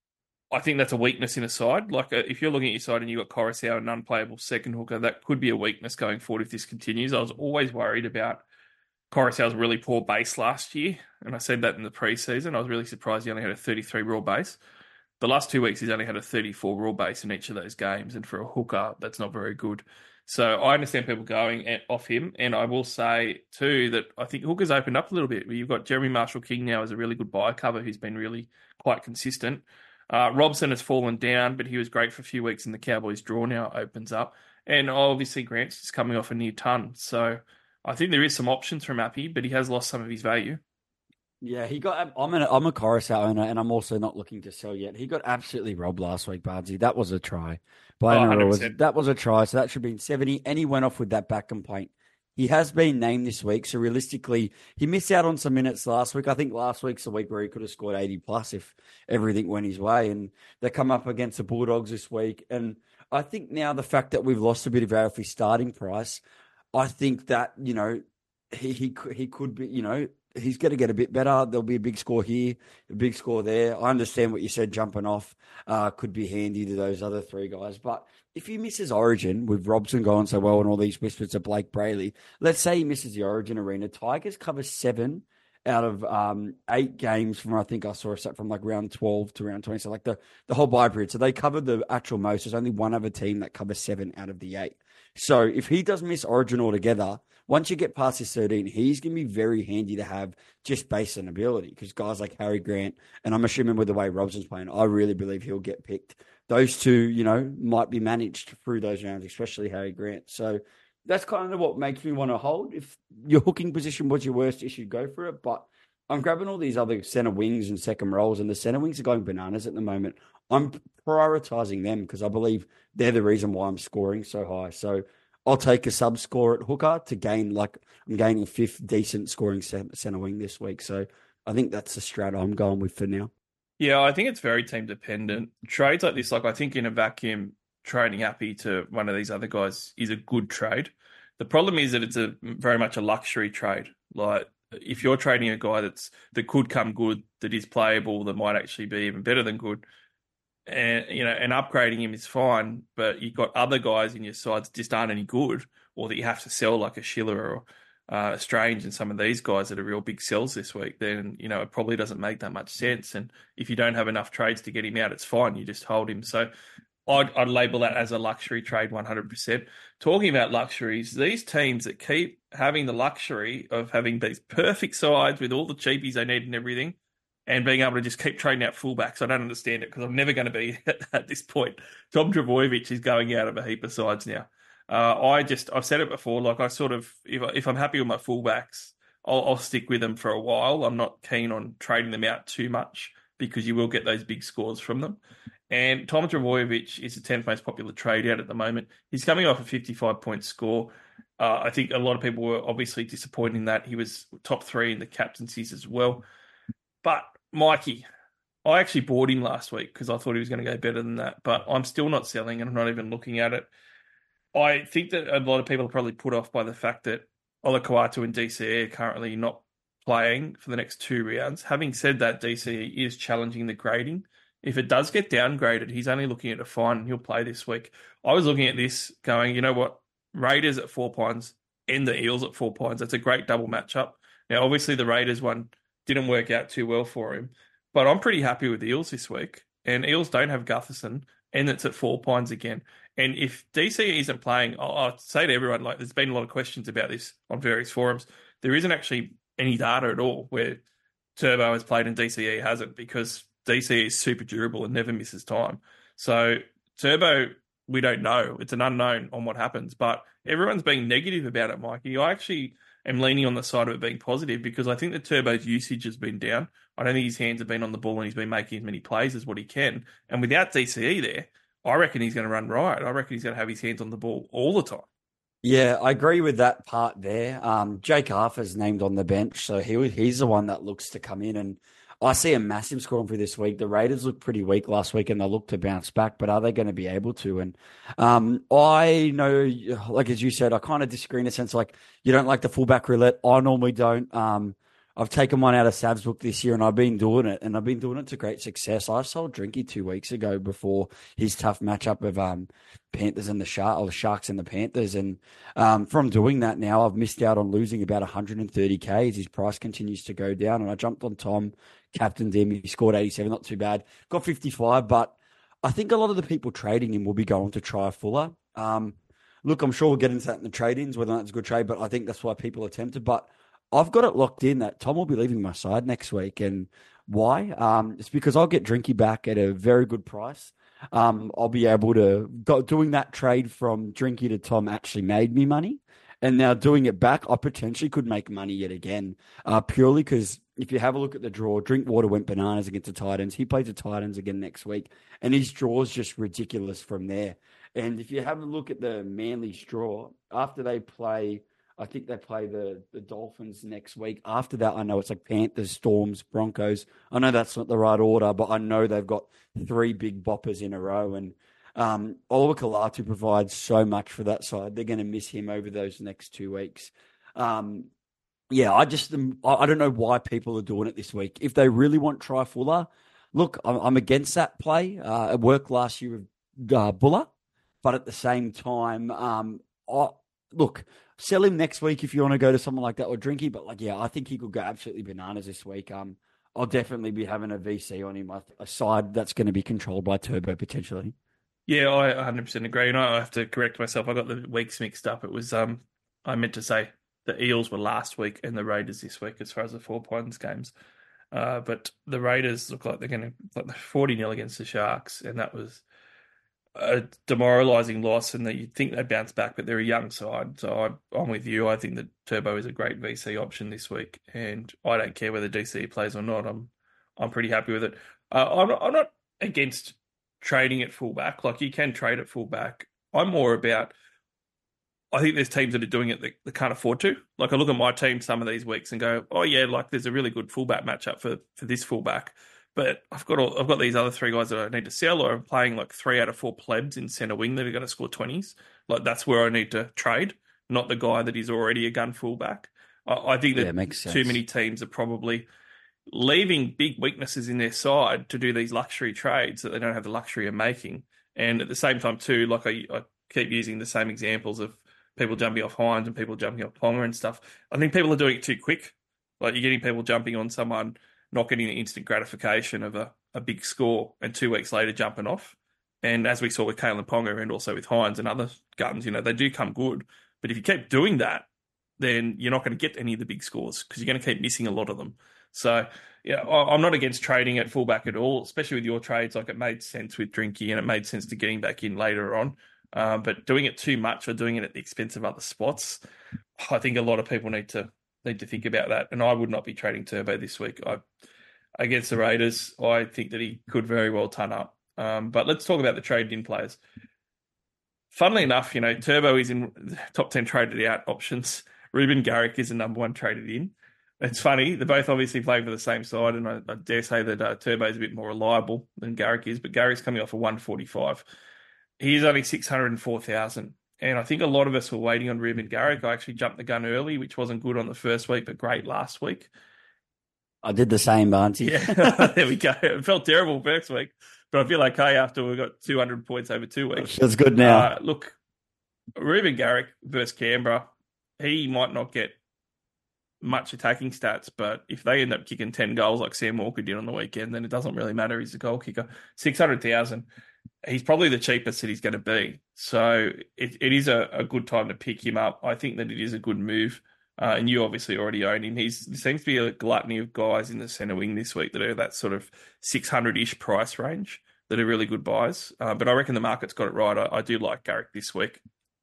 I think that's a weakness in a side. Like uh, if you're looking at your side and you've got Coruscant, an unplayable second hooker, that could be a weakness going forward if this continues. I was always worried about Coruscant's really poor base last year, and I said that in the preseason. I was really surprised he only had a thirty-three raw base. The last two weeks, he's only had a thirty-four raw base in each of those games, and for a hooker, that's not very good. So I understand people going off him, and I will say too that I think hookers opened up a little bit. You've got Jeremy Marshall-King now as a really good buy cover who's been really quite consistent. Uh, Robson has fallen down, but he was great for a few weeks, and the Cowboys draw now opens up. And obviously Grant's just coming off a near ton. So I think there is some options from Appy, but he has lost some of his value. Yeah, he got. I'm an I'm a Coruscant owner, and I'm also not looking to sell yet. He got absolutely robbed last week, Bardsy. That was a try. By Oh, was, that was a try, so that should be in seventy. And he went off with that back complaint. He has been named this week, so realistically, he missed out on some minutes last week. I think last week's the week where he could have scored eighty plus if everything went his way. And they come up against the Bulldogs this week, and I think now the fact that we've lost a bit of value for his starting price, I think that you know he he he could be you know. He's going to get a bit better. There'll be a big score here, a big score there. I understand what you said, jumping off uh, could be handy to those other three guys. But if he misses Origin with Robson going so well and all these whispers of Blake Brayley, let's say he misses the Origin arena, Tigers cover seven out of um, eight games from, I think I saw a set from like round twelve to round twenty. So like the, the whole bye period. So they covered the actual most. There's only one other team that covers seven out of the eight. So if he does miss Origin altogether, once you get past his thirteen, he's going to be very handy to have just based on ability because guys like Harry Grant, and I'm assuming with the way Robson's playing, I really believe he'll get picked. Those two, you know, might be managed through those rounds, especially Harry Grant. So that's kind of what makes me want to hold. If your hooking position was your worst issue, go for it. But I'm grabbing all these other centre wings and second roles, and the centre wings are going bananas at the moment. I'm prioritizing them because I believe they're the reason why I'm scoring so high. So I'll take a sub score at hooker to gain, like, I'm gaining a fifth decent scoring centre wing this week. So I think that's the strat I'm going with for now. Yeah, I think it's very team dependent. Trades like this, like I think in a vacuum, trading Happy to one of these other guys is a good trade. The problem is that it's a very much a luxury trade. Like if you're trading a guy that's that could come good, that is playable, that might actually be even better than good, and you know, and upgrading him is fine, but you've got other guys in your sides that just aren't any good, or that you have to sell like a Schiller or uh, a Strange and some of these guys that are real big sells this week, then, you know, it probably doesn't make that much sense. And if you don't have enough trades to get him out, it's fine. You just hold him. So I'd, I'd label that as a luxury trade one hundred percent. Talking about luxuries, these teams that keep having the luxury of having these perfect sides with all the cheapies they need and everything, and being able to just keep trading out fullbacks, I don't understand it because I'm never going to be at, at this point. Tom Trbojevic is going out of a heap of sides now. Uh, I just, I've said it before, like I sort of, if, I, if I'm happy with my fullbacks, I'll, I'll stick with them for a while. I'm not keen on trading them out too much because you will get those big scores from them. And Tom Trbojevic is the tenth most popular trade out at the moment. He's coming off a fifty-five point score. Uh, I think a lot of people were obviously disappointed in that. He was top three in the captaincies as well. But Mikey, I actually bought him last week because I thought he was going to go better than that. But I'm still not selling and I'm not even looking at it. I think that a lot of people are probably put off by the fact that Olakau'atu and D C E are currently not playing for the next two rounds. Having said that, D C E is challenging the grading. If it does get downgraded, he's only looking at a fine and he'll play this week. I was looking at this going, you know what? Raiders at four points and the Eels at four points. That's a great double matchup. Now, obviously, the Raiders one didn't work out too well for him, but I'm pretty happy with the Eels this week. And Eels don't have Gutherson, and it's at four points again. And if D C E isn't playing, I'll, I'll say to everyone, like, there's been a lot of questions about this on various forums. There isn't actually any data at all where Turbo has played and D C E hasn't, because D C E is super durable and never misses time. So Turbo, we don't know. It's an unknown on what happens, but everyone's being negative about it, Mikey. I actually am leaning on the side of it being positive because I think that Turbo's usage has been down. I don't think his hands have been on the ball and he's been making as many plays as what he can. And without D C E there, I reckon he's going to run riot. I reckon he's going to have his hands on the ball all the time. Yeah, I agree with that part there. Um, Jake Arthur's named on the bench, so he he's the one that looks to come in, and I see a massive scoring for this week. The Raiders looked pretty weak last week and they look to bounce back, but are they going to be able to? And um, I know, like as you said, I kind of disagree in a sense, like you don't like the fullback roulette. I normally don't. Um, I've taken one out of Sav's book this year and I've been doing it, and I've been doing it to great success. I sold Drinky two weeks ago before his tough matchup of um, Panthers and the Sharks, or the Sharks and the Panthers. And um, from doing that now, I've missed out on losing about one hundred thirty K as his price continues to go down. And I jumped on Tom, captained him. He scored eighty-seven, not too bad. Got fifty-five, but I think a lot of the people trading him will be going to try Fuller. Um, look, I'm sure we'll get into that in the trade-ins, whether that's a good trade, but I think that's why people are tempted. But I've got it locked in that Tom will be leaving my side next week. And why? Um, it's because I'll get Drinky back at a very good price. Um, I'll be able to go, doing that trade from Drinky to Tom actually made me money. And now doing it back, I potentially could make money yet again, uh, purely because if you have a look at the draw, Drinkwater went bananas against the Titans. He plays the Titans again next week, and his draw is just ridiculous from there. And if you have a look at the Manly draw, after they play, I think they play the, the Dolphins next week. After that, I know it's like Panthers, Storms, Broncos. I know that's not the right order, but I know they've got three big boppers in a row. And um, Oliver Kalatu provides so much for that side. They're going to miss him over those next two weeks. Um, yeah, I just I don't know why people are doing it this week. If they really want Try Fuller, look, I'm, I'm against that play. Uh, it worked last year with uh, Buller, but at the same time, um, I, look, sell him next week if you want to go to someone like that or Drinky. But like, yeah, I think he could go absolutely bananas this week. Um, I'll definitely be having a V C on him, a side that's going to be controlled by Turbo potentially. Yeah, I one hundred percent agree. And I have to correct myself. I got the weeks mixed up. It was, um, I meant to say the Eels were last week and the Raiders this week as far as the four points games. Uh, but the Raiders look like they're going to, like forty nil against the Sharks. And that was a demoralising loss, and that you'd think they'd bounce back, but they're a young side. So I, I'm with you. I think that Turbo is a great V C option this week, and I don't care whether D C plays or not. I'm I'm pretty happy with it. Uh, I'm, not, I'm not against trading at fullback. Like, you can trade at fullback. I'm more about, I think there's teams that are doing it that, that can't afford to. Like, I look at my team some of these weeks and go, oh yeah, like there's a really good fullback matchup for, for this fullback. But I've got all, I've got these other three guys that I need to sell, or I'm playing like three out of four plebs in centre wing that are going to score twenties. Like, that's where I need to trade, not the guy that is already a gun fullback. I, I think that yeah, makes sense. Too many teams are probably leaving big weaknesses in their side to do these luxury trades that they don't have the luxury of making. And at the same time too, like I, I keep using the same examples of people jumping off Hines and people jumping off Ponga and stuff. I think people are doing it too quick. Like, you're getting people jumping on someone, not getting the instant gratification of a, a big score, and two weeks later jumping off. And as we saw with Kalen Ponga and also with Hines and other guns, you know, they do come good. But if you keep doing that, then you're not going to get any of the big scores because you're going to keep missing a lot of them. So, yeah, I'm not against trading at fullback at all, especially with your trades. Like, it made sense with Drinky and it made sense to getting back in later on. Uh, but doing it too much or doing it at the expense of other spots, I think a lot of people need to need to think about that. And I would not be trading Turbo this week. I, against the Raiders, I think that he could very well ton up. Um, but let's talk about the traded-in players. Funnily enough, you know, Turbo is in top ten traded out options. Ruben Garrick is the number one traded in. It's funny. They're both obviously playing for the same side, and I, I dare say that uh, Turbo is a bit more reliable than Garrick is, but Garrick's coming off a one forty-five. He's only six hundred four thousand. And I think a lot of us were waiting on Ruben Garrick. I actually jumped the gun early, which wasn't good on the first week, but great last week. I did the same, Barnesy. Yeah, there we go. It felt terrible first week, but I feel okay after we got two hundred points over two weeks. Feels good now. Uh, look, Ruben Garrick versus Canberra, he might not get much attacking stats, but if they end up kicking ten goals like Sam Walker did on the weekend, then it doesn't really matter. He's a goal kicker. six hundred thousand. He's probably the cheapest that he's going to be. So it, it is a, a good time to pick him up. I think that it is a good move. Uh, and you obviously already own him. He's, there seems to be a gluttony of guys in the centre wing this week that are that sort of six hundred-ish price range that are really good buys. Uh, but I reckon the market's got it right. I, I do like Garrick this week.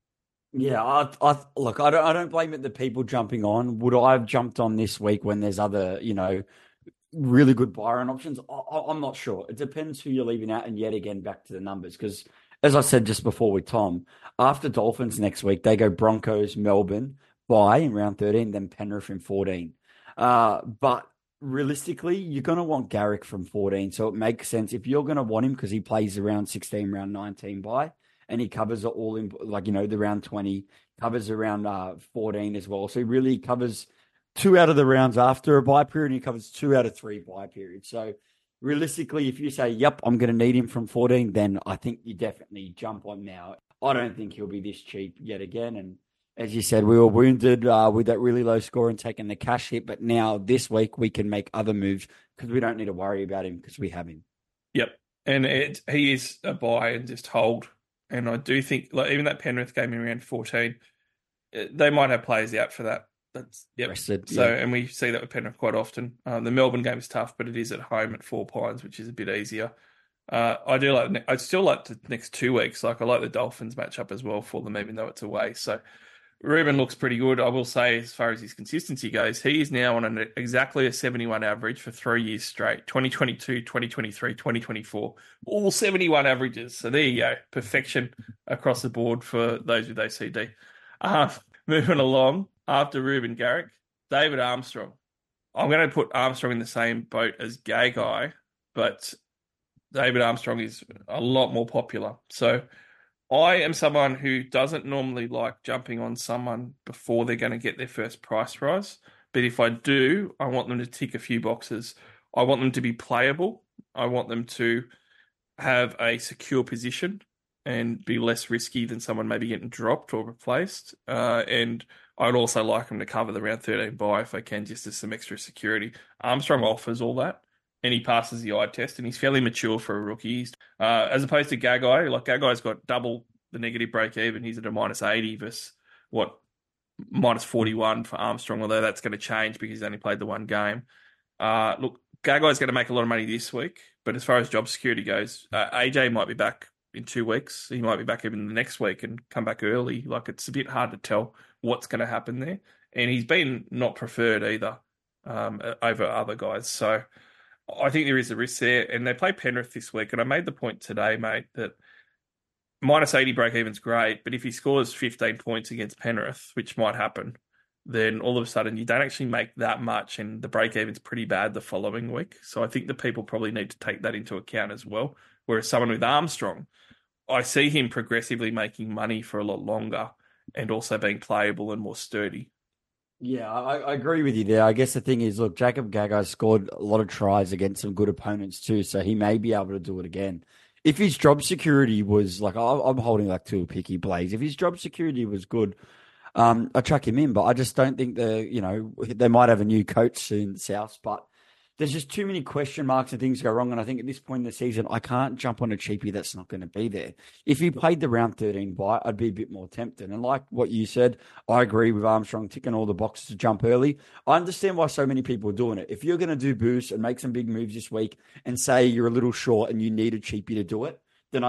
Yeah, I, I look, I don't, I don't blame it the people jumping on. Would I have jumped on this week when there's other, you know, really good buy-in options? I, I'm not sure. It depends who you're leaving out, and yet again back to the numbers, because as I said just before with Tom, after Dolphins next week, they go Broncos, Melbourne, bye in round thirteen, then Penrith in fourteen. Uh, but realistically, you're going to want Garrick from fourteen, so it makes sense if you're going to want him because he plays around sixteen, round nineteen bye. And he covers it all in, like, you know, the round twenty, covers around uh, fourteen as well. So he really covers two out of the rounds after a bye period, and he covers two out of three bye periods. So realistically, if you say, yep, I'm going to need him from fourteen, then I think you definitely jump on now. I don't think he'll be this cheap yet again. And as you said, we were wounded uh, with that really low score and taking the cash hit. But now this week we can make other moves because we don't need to worry about him because we have him. Yep. And it, he is a buy and just hold. And I do think, like, even that Penrith game in round fourteen, they might have players out for that. That's yep. Rested, so, yeah. And we see that with Penrith quite often. Um, the Melbourne game is tough, but it is at home at Four Pines, which is a bit easier. Uh, I do like. I still like the next two weeks. Like I like the Dolphins matchup as well for them, even though it's away. So Ruben looks pretty good. I will say, as far as his consistency goes, he is now on an exactly a seventy-one average for three years straight. twenty twenty-two, twenty twenty-three, twenty twenty-four, all seventy-one averages. So there you go, perfection across the board for those with O C D. Uh, moving along, after Ruben Garrick, David Armstrong. I'm going to put Armstrong in the same boat as Gay Guy, but David Armstrong is a lot more popular. So I am someone who doesn't normally like jumping on someone before they're going to get their first price rise. But if I do, I want them to tick a few boxes. I want them to be playable. I want them to have a secure position and be less risky than someone maybe getting dropped or replaced. Uh, and I'd also like them to cover the round thirteen bye if I can, just as some extra security. Armstrong offers all that, and he passes the eye test, and he's fairly mature for a rookie. Uh, as opposed to Gagai, like Gagai's got double the negative break even. He's at a minus eighty versus what, minus forty-one for Armstrong, although that's going to change because he's only played the one game. Uh, look, Gagai's going to make a lot of money this week, but as far as job security goes, uh, A J might be back in two weeks. He might be back even the next week and come back early. Like, it's a bit hard to tell what's going to happen there. And he's been not preferred either um, over other guys. So I think there is a risk there. And they play Penrith this week. And I made the point today, mate, that minus eighty break even's great, but if he scores fifteen points against Penrith, which might happen, then all of a sudden you don't actually make that much, and the break even's pretty bad the following week. So I think the people probably need to take that into account as well. Whereas someone with Armstrong, I see him progressively making money for a lot longer and also being playable and more sturdy. Yeah, I, I agree with you there. I guess the thing is, look, Jacob Gagai scored a lot of tries against some good opponents too, so he may be able to do it again. If his job security was, like, I'm holding like two picky plays. If his job security was good, um, I'd chuck him in, but I just don't think the, you know, they might have a new coach soon, South, but there's just too many question marks and things go wrong. And I think at this point in the season, I can't jump on a cheapie that's not going to be there. If he played the round thirteen bye, I'd be a bit more tempted. And like what you said, I agree with Armstrong ticking all the boxes to jump early. I understand why so many people are doing it. If you're going to do boost and make some big moves this week and say you're a little short and you need a cheapie to do it, then I think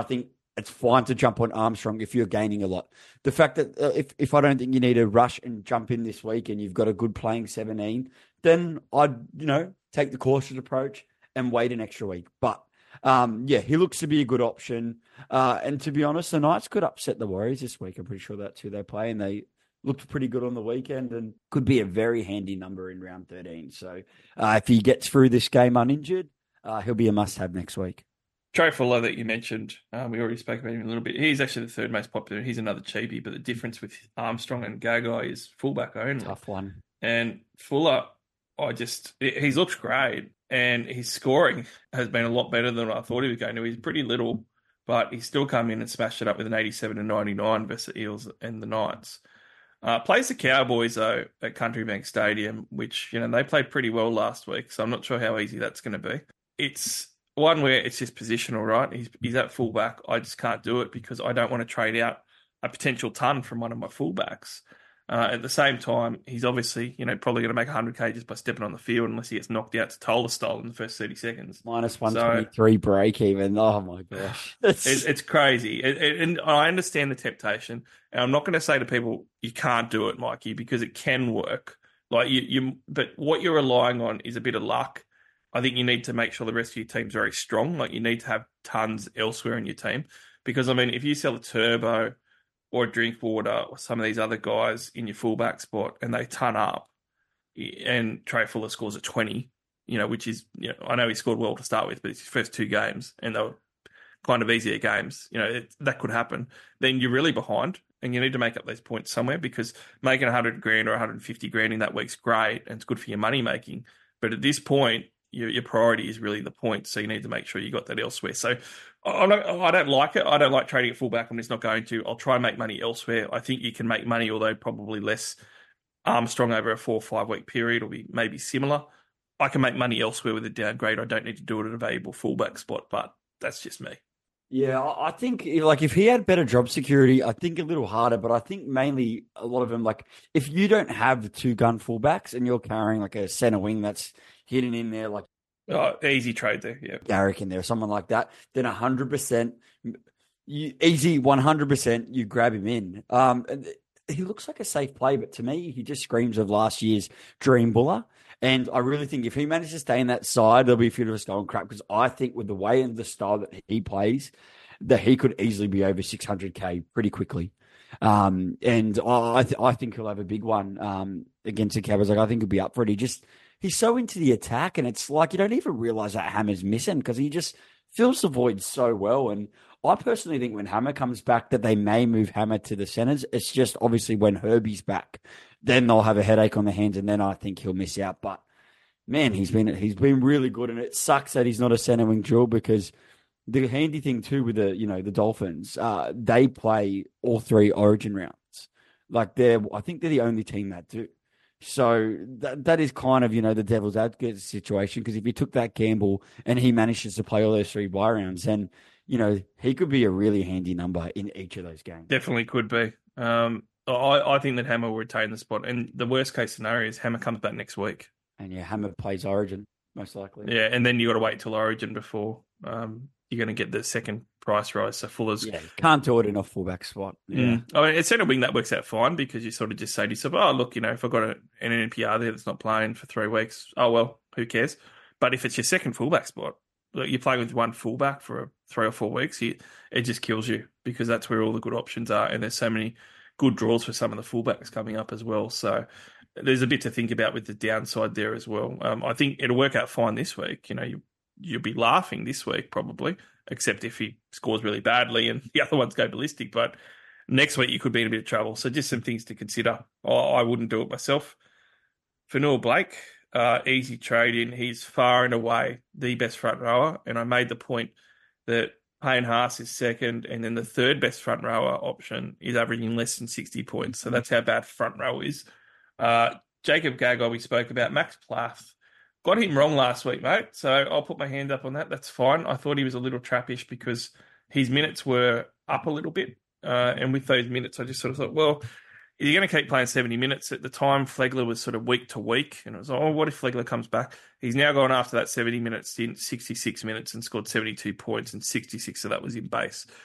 it's fine to jump on Armstrong if you're gaining a lot. The fact that uh, if, if I don't think you need to rush and jump in this week and you've got a good playing seventeen, then I'd, you know, take the cautious approach and wait an extra week. But um, yeah, he looks to be a good option. Uh, and to be honest, the Knights could upset the Warriors this week. I'm pretty sure that's who they play, and they looked pretty good on the weekend and could be a very handy number in round thirteen. So uh, if he gets through this game uninjured, uh, he'll be a must-have next week. Trey Fuller that you mentioned, um, we already spoke about him a little bit. He's actually the third most popular. He's another cheapie, but the difference with Armstrong and Gagai is fullback only. Tough one. And Fuller, I just, he's looked great, and his scoring has been a lot better than I thought he was going to. He's pretty little, but he's still come in and smashed it up with an eighty-seven and ninety-nine versus the Eels and the Knights. Uh, plays the Cowboys, though, at Country Bank Stadium, which, you know, they played pretty well last week, so I'm not sure how easy that's going to be. It's one where it's just positional, right? He's he's at fullback. I just can't do it because I don't want to trade out a potential ton from one of my fullbacks. Uh, at the same time, he's obviously, you know, probably going to make one hundred K just by stepping on the field unless he gets knocked out to Tola style in the first thirty seconds. Minus one twenty-three so, break even. Oh, my gosh. It's, it's crazy. It, it, and I understand the temptation. And I'm not going to say to people, you can't do it, Mikey, because it can work. Like you, you, but what you're relying on is a bit of luck. I think you need to make sure the rest of your team's very strong. Like you need to have tons elsewhere in your team. Because, I mean, if you sell a Turbo or a Drinkwater or some of these other guys in your fullback spot and they ton up and Trey Fuller scores a twenty, you know, which is, you know, I know he scored well to start with, but it's his first two games and they were kind of easier games. You know, it, that could happen. Then you're really behind and you need to make up those points somewhere because making one hundred grand or one hundred fifty grand in that week's great and it's good for your money making. But at this point, Your, your priority is really the points, so you need to make sure you got that elsewhere. So I don't, I don't like it. I don't like trading at fullback. I'm just not going to. I'll try and make money elsewhere. I think you can make money, although probably less. Armstrong over a four or five week period will be maybe similar. I can make money elsewhere with a downgrade. I don't need to do it at a valuable fullback spot, but that's just me. Yeah, I think like if he had better job security, I think a little harder, but I think mainly a lot of them, like if you don't have two gun fullbacks and you're carrying like a center wing that's hidden in there, like oh, easy trade there, yeah, Garrick in there, someone like that, then one hundred percent, you, easy one hundred percent, you grab him in. Um, he looks like a safe play, but to me, he just screams of last year's Dream Buller. And I really think if he manages to stay in that side, there'll be a few of us going crap because I think with the way and the style that he plays, that he could easily be over six hundred K pretty quickly. Um, and I th- I think he'll have a big one um, against the Cowboys. Like I think he'll be up for it. He just he's so into the attack, and it's like you don't even realize that Hammer's missing because he just fills the void so well. And I personally think when Hammer comes back, that they may move Hammer to the centers. It's just obviously when Herbie's back, then they'll have a headache on their hands, and then I think he'll miss out. But man, he's been he's been really good, and it sucks that he's not a center wing drill because the handy thing too with the you know the Dolphins, uh, they play all three Origin rounds. Like they're, I think they're the only team that do. So that that is kind of you know the devil's advocate situation because if he took that gamble and he manages to play all those three bye rounds, then you know he could be a really handy number in each of those games. Definitely could be. Um, I I think that Hammer will retain the spot, and the worst case scenario is Hammer comes back next week. And yeah, Hammer plays Origin most likely. Yeah, and then you got to wait till Origin before um, you're going to get the second price rise. So Fuller's yeah, can't do it in a fullback spot. Yeah, mm. I mean, at centre wing that works out fine because you sort of just say to yourself, "Oh, look, you know, if I've got a, an N P R there that's not playing for three weeks, oh well, who cares?" But if it's your second fullback spot, look, you're playing with one fullback for three or four weeks, you, it just kills you because that's where all the good options are, and there's so many good draws for some of the fullbacks coming up as well. So there's a bit to think about with the downside there as well. Um, I think it'll work out fine this week. You know, you, you'll be laughing this week probably, except if he scores really badly and the other ones go ballistic. But next week you could be in a bit of trouble. So just some things to consider. I, I wouldn't do it myself. Fanua Blake, uh, easy trade in. He's far and away the best front rower. And I made the point that Payne Haas is second, and then the third best front rower option is averaging less than sixty points. So that's how bad front row is. Uh, Jacob Gagai, we spoke about. Max Plath, got him wrong last week, mate. So I'll put my hand up on that. That's fine. I thought he was a little trappish because his minutes were up a little bit. Uh, and with those minutes, I just sort of thought, well, if you're going to keep playing seventy minutes, at the time, Flegler was sort of week to week. And it was, oh, what if Flegler comes back? He's now gone after that seventy minutes in sixty-six minutes and scored seventy-two points, and sixty-six of that was in base.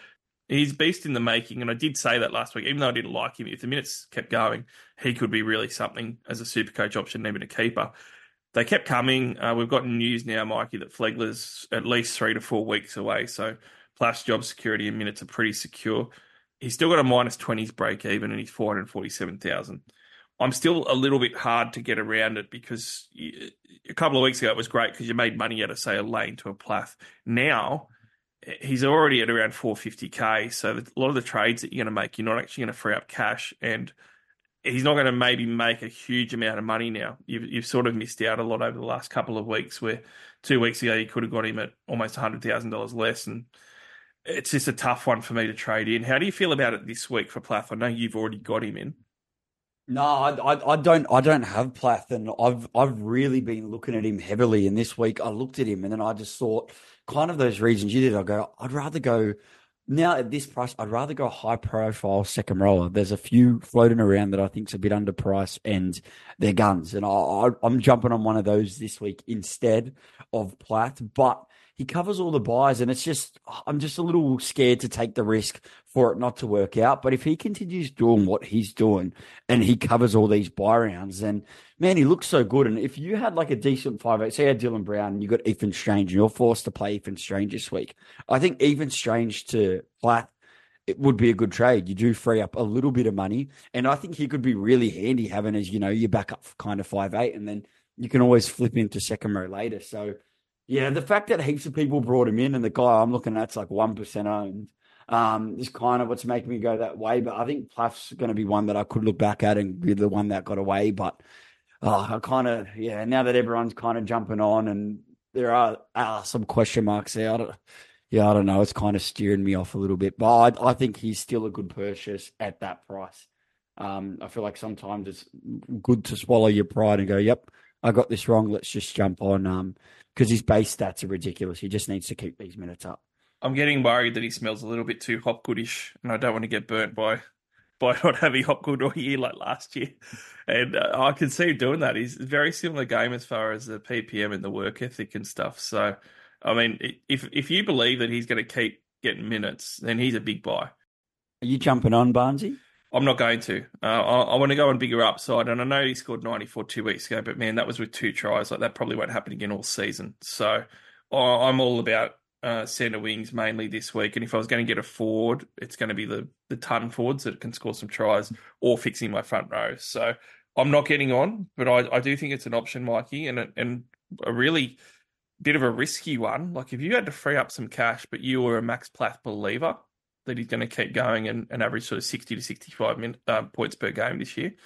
He's beast in the making, and I did say that last week. Even though I didn't like him, if the minutes kept going, he could be really something as a super coach option, even a keeper. They kept coming. Uh, we've got news now, Mikey, that Flegler's at least three to four weeks away. So plus job security and minutes are pretty secure. He's still got a minus twenties break even, and he's four hundred forty-seven thousand. I'm still a little bit hard to get around it because a couple of weeks ago it was great because you made money out of, say, a Lane to a Plath. Now he's already at around four hundred fifty K. So a lot of the trades that you're going to make, you're not actually going to free up cash, and he's not going to maybe make a huge amount of money now. You've, you've sort of missed out a lot over the last couple of weeks, where two weeks ago you could have got him at almost one hundred thousand dollars less, and it's just a tough one for me to trade in. How do you feel about it this week for Plath? I know you've already got him in. No, I, I, I don't. I don't have Plath, and I've I've really been looking at him heavily. And this week I looked at him, and then I just thought, kind of those reasons you did. I go, I'd rather go now at this price. I'd rather go high profile second roller. There's a few floating around that I think's a bit underpriced, and they're guns. And I, I I'm jumping on one of those this week instead of Plath, but he covers all the buys, and it's just, I'm just a little scared to take the risk for it not to work out. But if he continues doing what he's doing and he covers all these buy rounds, then, man, he looks so good. And if you had like a decent five eight, say you had Dylan Brown and you got Ethan Strange, and you're forced to play Ethan Strange this week, I think Ethan Strange to Plath, it would be a good trade. You do free up a little bit of money. And I think he could be really handy having as, you know, your backup kind of five eight, and then you can always flip into second row later. So, yeah, the fact that heaps of people brought him in, and the guy I'm looking at's like one percent owned, um, is kind of what's making me go that way. But I think Plath's going to be one that I could look back at and be the one that got away. But oh, I kind of, yeah, now that everyone's kind of jumping on and there are, are some question marks there, I don't, yeah, I don't know. It's kind of steering me off a little bit. But I, I think he's still a good purchase at that price. Um, I feel like sometimes it's good to swallow your pride and go, yep, I got this wrong. Let's just jump on. Um, because his base stats are ridiculous. He just needs to keep these minutes up. I'm getting worried that he smells a little bit too Hopgoodish, and I don't want to get burnt by by not having Hopgood all year like last year. And uh, I can see him doing that. He's a very similar game as far as the P P M and the work ethic and stuff. So, I mean, if if you believe that he's going to keep getting minutes, then he's a big buy. Are you jumping on, Barnesy? I'm not going to. Uh, I, I want to go on bigger upside, and I know he scored ninety-four two weeks ago, but man, that was with two tries. Like that probably won't happen again all season. So I, I'm all about uh, centre wings mainly this week. And if I was going to get a forward, it's going to be the the ton forwards that can score some tries or fixing my front row. So I'm not getting on, but I, I do think it's an option, Mikey, and a, and a really bit of a risky one. Like if you had to free up some cash, but you were a Max Plath believer that he's going to keep going and, and average sort of sixty to sixty-five min, uh, points per game this year,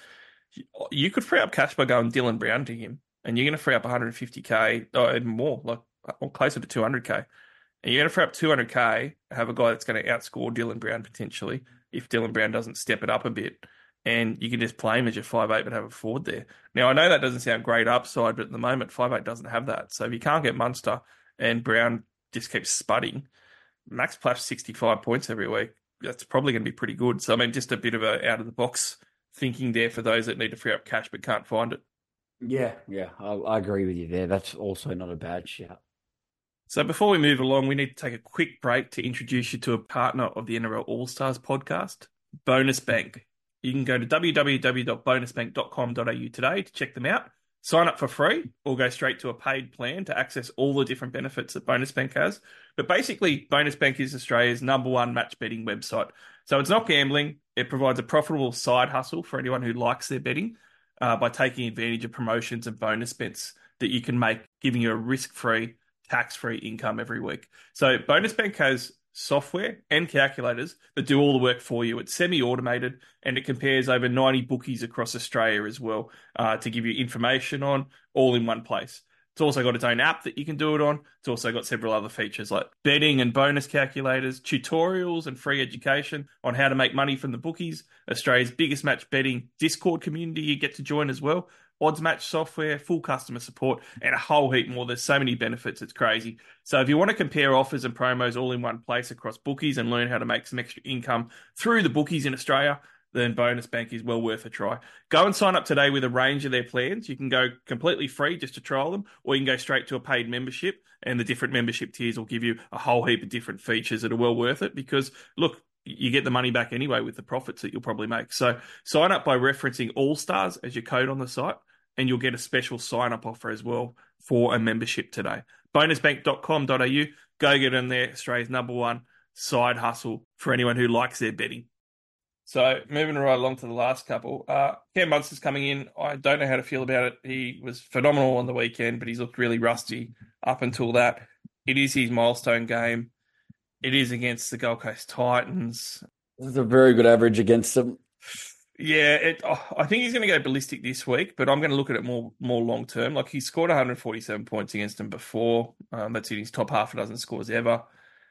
you could free up cash by going Dylan Brown to him, and you're going to free up one hundred fifty K or more, like or closer to two hundred K. And you're going to free up two hundred K, have a guy that's going to outscore Dylan Brown potentially if Dylan Brown doesn't step it up a bit, and you can just play him as your five eight but have a forward there. Now, I know that doesn't sound great upside, but at the moment, five eight doesn't have that. So if you can't get Munster and Brown just keeps spudding, Max Plath sixty-five points every week. That's probably going to be pretty good. So, I mean, just a bit of a out-of-the-box thinking there for those that need to free up cash but can't find it. Yeah, yeah, I, I agree with you there. That's also not a bad shout. So before we move along, we need to take a quick break to introduce you to a partner of the N R L All-Stars podcast, Bonus Bank. You can go to w w w dot bonus bank dot com dot a u today to check them out. Sign up for free or go straight to a paid plan to access all the different benefits that Bonus Bank has. But basically, Bonus Bank is Australia's number one match betting website. So it's not gambling. It provides a profitable side hustle for anyone who likes their betting uh, by taking advantage of promotions and bonus bets that you can make, giving you a risk-free, tax-free income every week. So Bonus Bank has software and calculators that do all the work for you. It's semi-automated, and it compares over ninety bookies across Australia as well uh, to give you information on, all in one place. It's also got its own app that you can do it on. It's also got several other features like betting and bonus calculators, tutorials and free education on how to make money from the bookies, Australia's biggest match betting Discord community you get to join as well, odds match software, full customer support, and a whole heap more. There's so many benefits, it's crazy. So if you want to compare offers and promos all in one place across bookies and learn how to make some extra income through the bookies in Australia, then Bonus Bank is well worth a try. Go and sign up today with a range of their plans. You can go completely free just to trial them, or you can go straight to a paid membership, and the different membership tiers will give you a whole heap of different features that are well worth it because, look, you get the money back anyway with the profits that you'll probably make. So sign up by referencing All Stars as your code on the site, and you'll get a special sign-up offer as well for a membership today. bonus bank dot com dot a u. Go get in there, Australia's number one side hustle for anyone who likes their betting. So moving right along to the last couple. Uh, Cam Munster's coming in. I don't know how to feel about it. He was phenomenal on the weekend, but he's looked really rusty up until that. It is his milestone game. It is against the Gold Coast Titans. This is a very good average against them. Yeah, it, oh, I think he's going to go ballistic this week, but I'm going to look at it more more long term. Like, he scored one hundred forty-seven points against them before. Um, that's in his top half a dozen scores ever.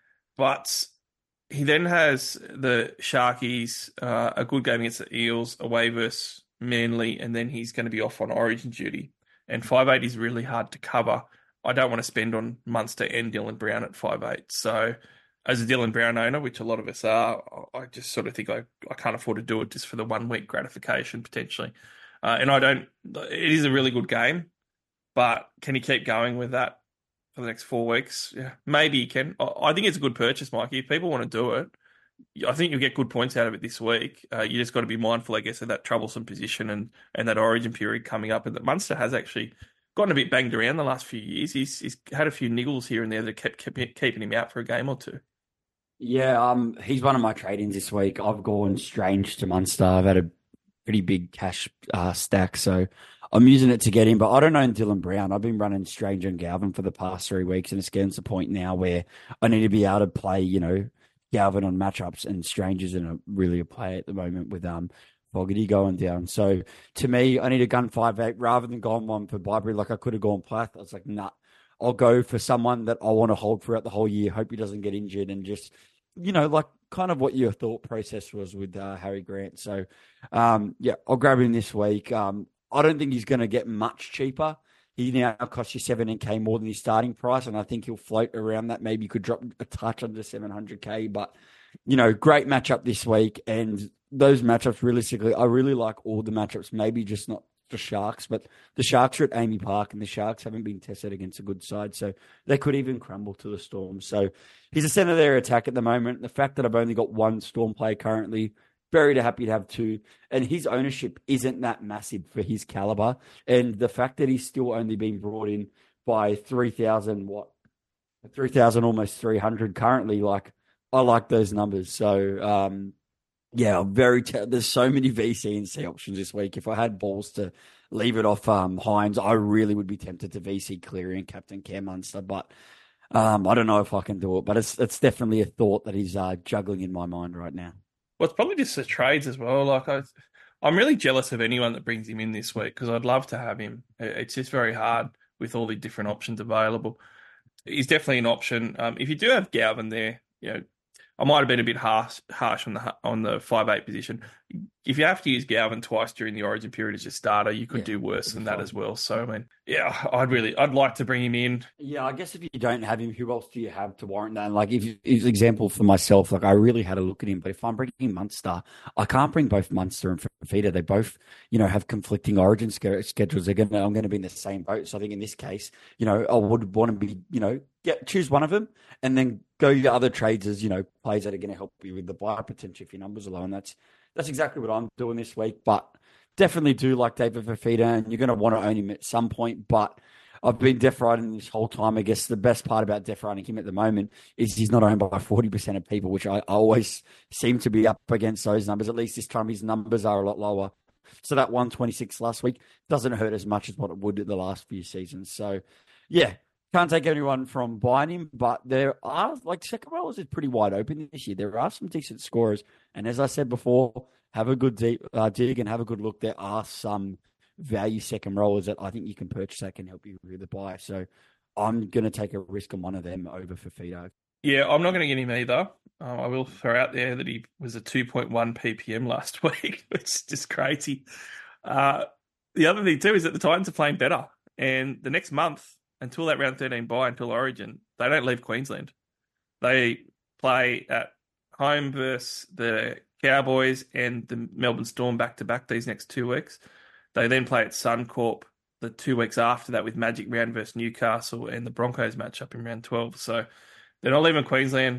But he then has the Sharkies, uh, a good game against the Eels, away versus Manly, and then he's going to be off on Origin duty. And five eight is really hard to cover. I don't want to spend on Munster and Dylan Brown at five eight. So as a Dylan Brown owner, which a lot of us are, I just sort of think I, I can't afford to do it just for the one week gratification potentially. Uh, and I don't, it is a really good game, but can he keep going with that for the next four weeks? Yeah, maybe he can. I, I think it's a good purchase, Mikey. If people want to do it, I think you'll get good points out of it this week. Uh, you just got to be mindful, I guess, of that troublesome position and, and that Origin period coming up. And that Munster has actually gotten a bit banged around the last few years. He's, he's had a few niggles here and there that kept, kept keeping him out for a game or two. Yeah, um, he's one of my trade-ins this week. I've gone Strange to Munster. I've had a pretty big cash uh, stack, so I'm using it to get him. But I don't own Dylan Brown. I've been running Strange and Galvin for the past three weeks, and it's getting to the point now where I need to be able to play, you know, Galvin on matchups, and Strange isn't a, really a play at the moment with um Fogarty going down. So to me, I need a gun five eight rather than going one for Byberry like I could have gone Plath. I was like, nah, I'll go for someone that I want to hold throughout the whole year. Hope he doesn't get injured, and just, you know, like kind of what your thought process was with uh, Harry Grant. So, um, yeah, I'll grab him this week. Um, I don't think he's going to get much cheaper. He now costs you seventeen K more than his starting price, and I think he'll float around that. Maybe you could drop a touch under seven hundred K, but, you know, great matchup this week. And those matchups, realistically, I really like all the matchups, maybe just not the Sharks, but the Sharks are at Amy Park, and the Sharks haven't been tested against a good side, so they could even crumble to the Storm. So he's a centre of their attack at the moment. The fact that I've only got one Storm player currently, very happy to have two, and his ownership isn't that massive for his caliber, and the fact that he's still only been brought in by three thousand, what, three thousand, almost three hundred currently, like, I like those numbers. So, um, yeah, I'm very. Te- There's so many V C and C options this week. If I had balls to leave it off um, Hines, I really would be tempted to V C Cleary and Captain Cam Munster. But um, I don't know if I can do it. But it's it's definitely a thought that is uh, juggling in my mind right now. Well, it's probably just the trades as well. Like I, I'm really jealous of anyone that brings him in this week because I'd love to have him. It's just very hard with all the different options available. He's definitely an option. Um, if you do have Galvin there, you know, I might have been a bit harsh, harsh on the on the five eight position. If you have to use Galvin twice during the Origin period as your starter, you could yeah, do worse than that fine. as well. So I mean, yeah, I'd really, I'd like to bring him in. Yeah, I guess if you don't have him, who else do you have to warrant that? And like, if, if example for myself, like I really had a look at him, but if I'm bringing Munster, I can't bring both Munster and Fifita. They both, you know, have conflicting Origin schedules. They're gonna, I'm going to be in the same boat. So I think in this case, you know, I would want to be, you know, get choose one of them and then go your other trades as, you know, plays that are going to help you with the buy potential if your numbers are low. And that's that's exactly what I'm doing this week. But definitely do like David Fifita, and you're going to want to own him at some point. But I've been def riding this whole time. I guess the best part about def riding him at the moment is he's not owned by forty percent of people, which I, I always seem to be up against those numbers. At least this time his numbers are a lot lower. So that one twenty-six last week doesn't hurt as much as what it would in the last few seasons. So, yeah. Can't take anyone from buying him, but there are, like, second rollers is pretty wide open this year. There are some decent scorers. And as I said before, have a good deep, uh, dig and have a good look. There are some value second rollers that I think you can purchase that can help you with the buy. So I'm going to take a risk on one of them over Fifita. Yeah, I'm not going to get him either. Um, I will throw out there that he was a two point one P P M last week, which is just crazy. Uh, the other thing, too, is that the Titans are playing better. And the next month, until that round thirteen bye, until Origin, they don't leave Queensland. They play at home versus the Cowboys and the Melbourne Storm back-to-back these next two weeks. They then play at Suncorp the two weeks after that with Magic Round versus Newcastle and the Broncos match up in round twelve. So they're not leaving Queensland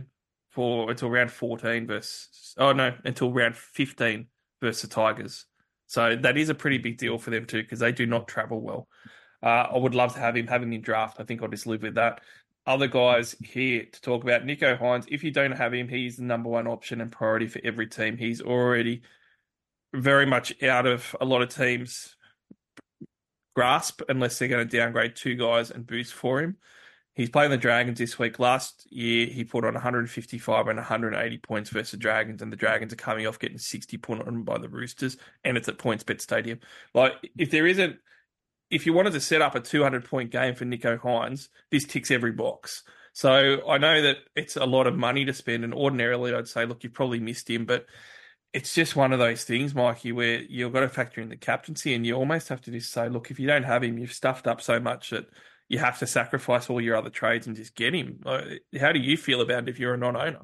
for until round fourteen versus, oh no, until round fifteen versus the Tigers. So that is a pretty big deal for them too, because they do not travel well. Uh, I would love to have him, have him in draft. I think I'll just live with that. Other guys here to talk about, Nicho Hynes. If you don't have him, he's the number one option and priority for every team. He's already very much out of a lot of teams' grasp unless they're going to downgrade two guys and boost for him. He's playing the Dragons this week. Last year, he put on one fifty-five and one eighty points versus the Dragons, and the Dragons are coming off getting sixty put on by the Roosters, and it's at PointsBet Stadium. Like, if there isn't, if you wanted to set up a two hundred point game for Nicho Hynes, this ticks every box. So I know that it's a lot of money to spend, and ordinarily I'd say, look, you've probably missed him, but it's just one of those things, Mikey, where you've got to factor in the captaincy, and you almost have to just say, look, if you don't have him, you've stuffed up so much that you have to sacrifice all your other trades and just get him. How do you feel about it if you're a non-owner?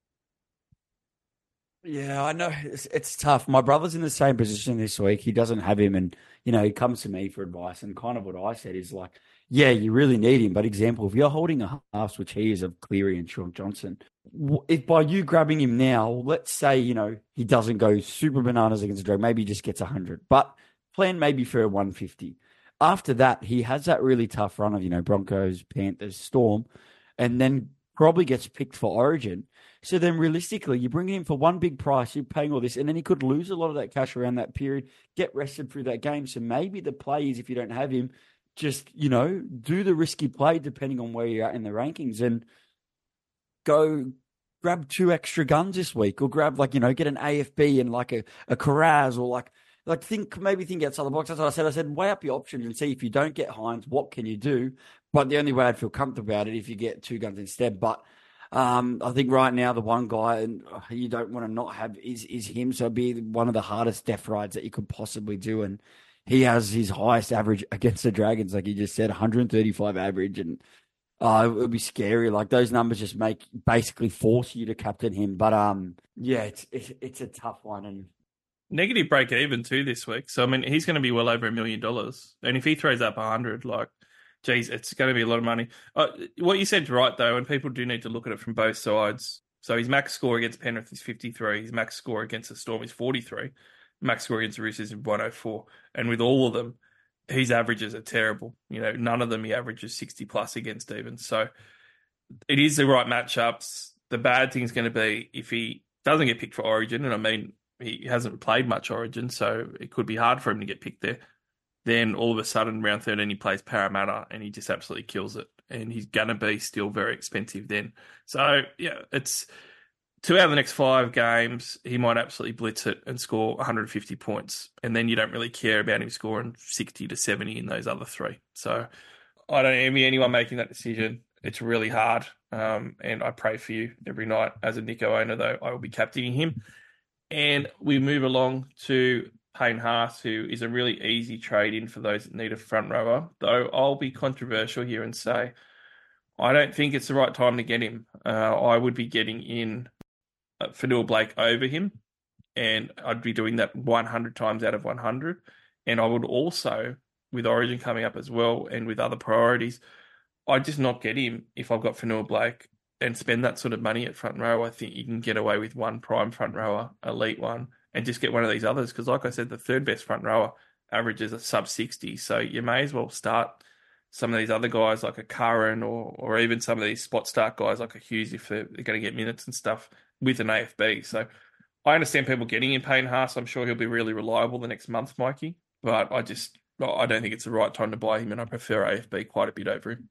Yeah, I know it's, it's tough. My brother's in the same position this week. He doesn't have him, and you know he comes to me for advice. And kind of what I said is like, yeah, you really need him. But example, if you're holding a half, which he is of Cleary and Sean Johnson, if by you grabbing him now, let's say you know he doesn't go super bananas against the Drag, maybe he just gets a hundred. But plan maybe for a one fifty. After that, he has that really tough run of you know Broncos, Panthers, Storm, and then probably gets picked for Origin. So then realistically, you bring him for one big price, you're paying all this, and then he could lose a lot of that cash around that period, get rested through that game. So maybe the play is, if you don't have him, just, you know, do the risky play depending on where you're at in the rankings and go grab two extra guns this week, or grab like, you know, get an A F B and like a, a Carraz, or like, like think, maybe think outside the box. That's what I said. I said, weigh up your options and see if you don't get Hynes, what can you do? But the only way I'd feel comfortable about it if you get two guns instead. But Um, I think right now the one guy and you don't want to not have is is him. So it'd be one of the hardest death rides that you could possibly do. And he has his highest average against the Dragons, like you just said, one thirty-five average, and uh, it would be scary. Like those numbers just make basically force you to captain him. But um, yeah, it's it's, it's a tough one. And negative break even too this week. So I mean, he's going to be well over a million dollars, and if he throws up a hundred, like, geez, it's going to be a lot of money. Uh, what you said's right, though, and people do need to look at it from both sides. So his max score against Penrith is fifty-three. His max score against the Storm is forty-three. Max score against the Roosters is one oh four. And with all of them, his averages are terrible. You know, none of them he averages sixty plus against even. So it is the right matchups. The bad thing is going to be if he doesn't get picked for Origin, and I mean, he hasn't played much Origin, so it could be hard for him to get picked there. Then all of a sudden, round thirteen, he plays Parramatta and he just absolutely kills it. And he's going to be still very expensive then. So, yeah, it's two out of the next five games, he might absolutely blitz it and score one hundred fifty points. And then you don't really care about him scoring sixty to seventy in those other three. So I don't envy anyone making that decision. It's really hard. Um, and I pray for you every night. As a Nicho owner, though, I will be captaining him. And we move along to Payne Haas, who is a really easy trade in for those that need a front rower, though I'll be controversial here and say I don't think it's the right time to get him. Uh, I would be getting in uh, Fanua Blake over him, and I'd be doing that one hundred times out of one hundred. And I would also, with Origin coming up as well and with other priorities, I'd just not get him if I've got Fanua Blake and spend that sort of money at front row. I think you can get away with one prime front rower, elite one, and just get one of these others. Because like I said, the third best front rower averages a sub sixty. So you may as well start some of these other guys like a Curran or or even some of these spot start guys like a Hughes if they're, they're going to get minutes and stuff with an A F B. So I understand people getting in Payne Haas. I'm sure he'll be really reliable the next month, Mikey. But I just, I don't think it's the right time to buy him, and I prefer A F B quite a bit over him.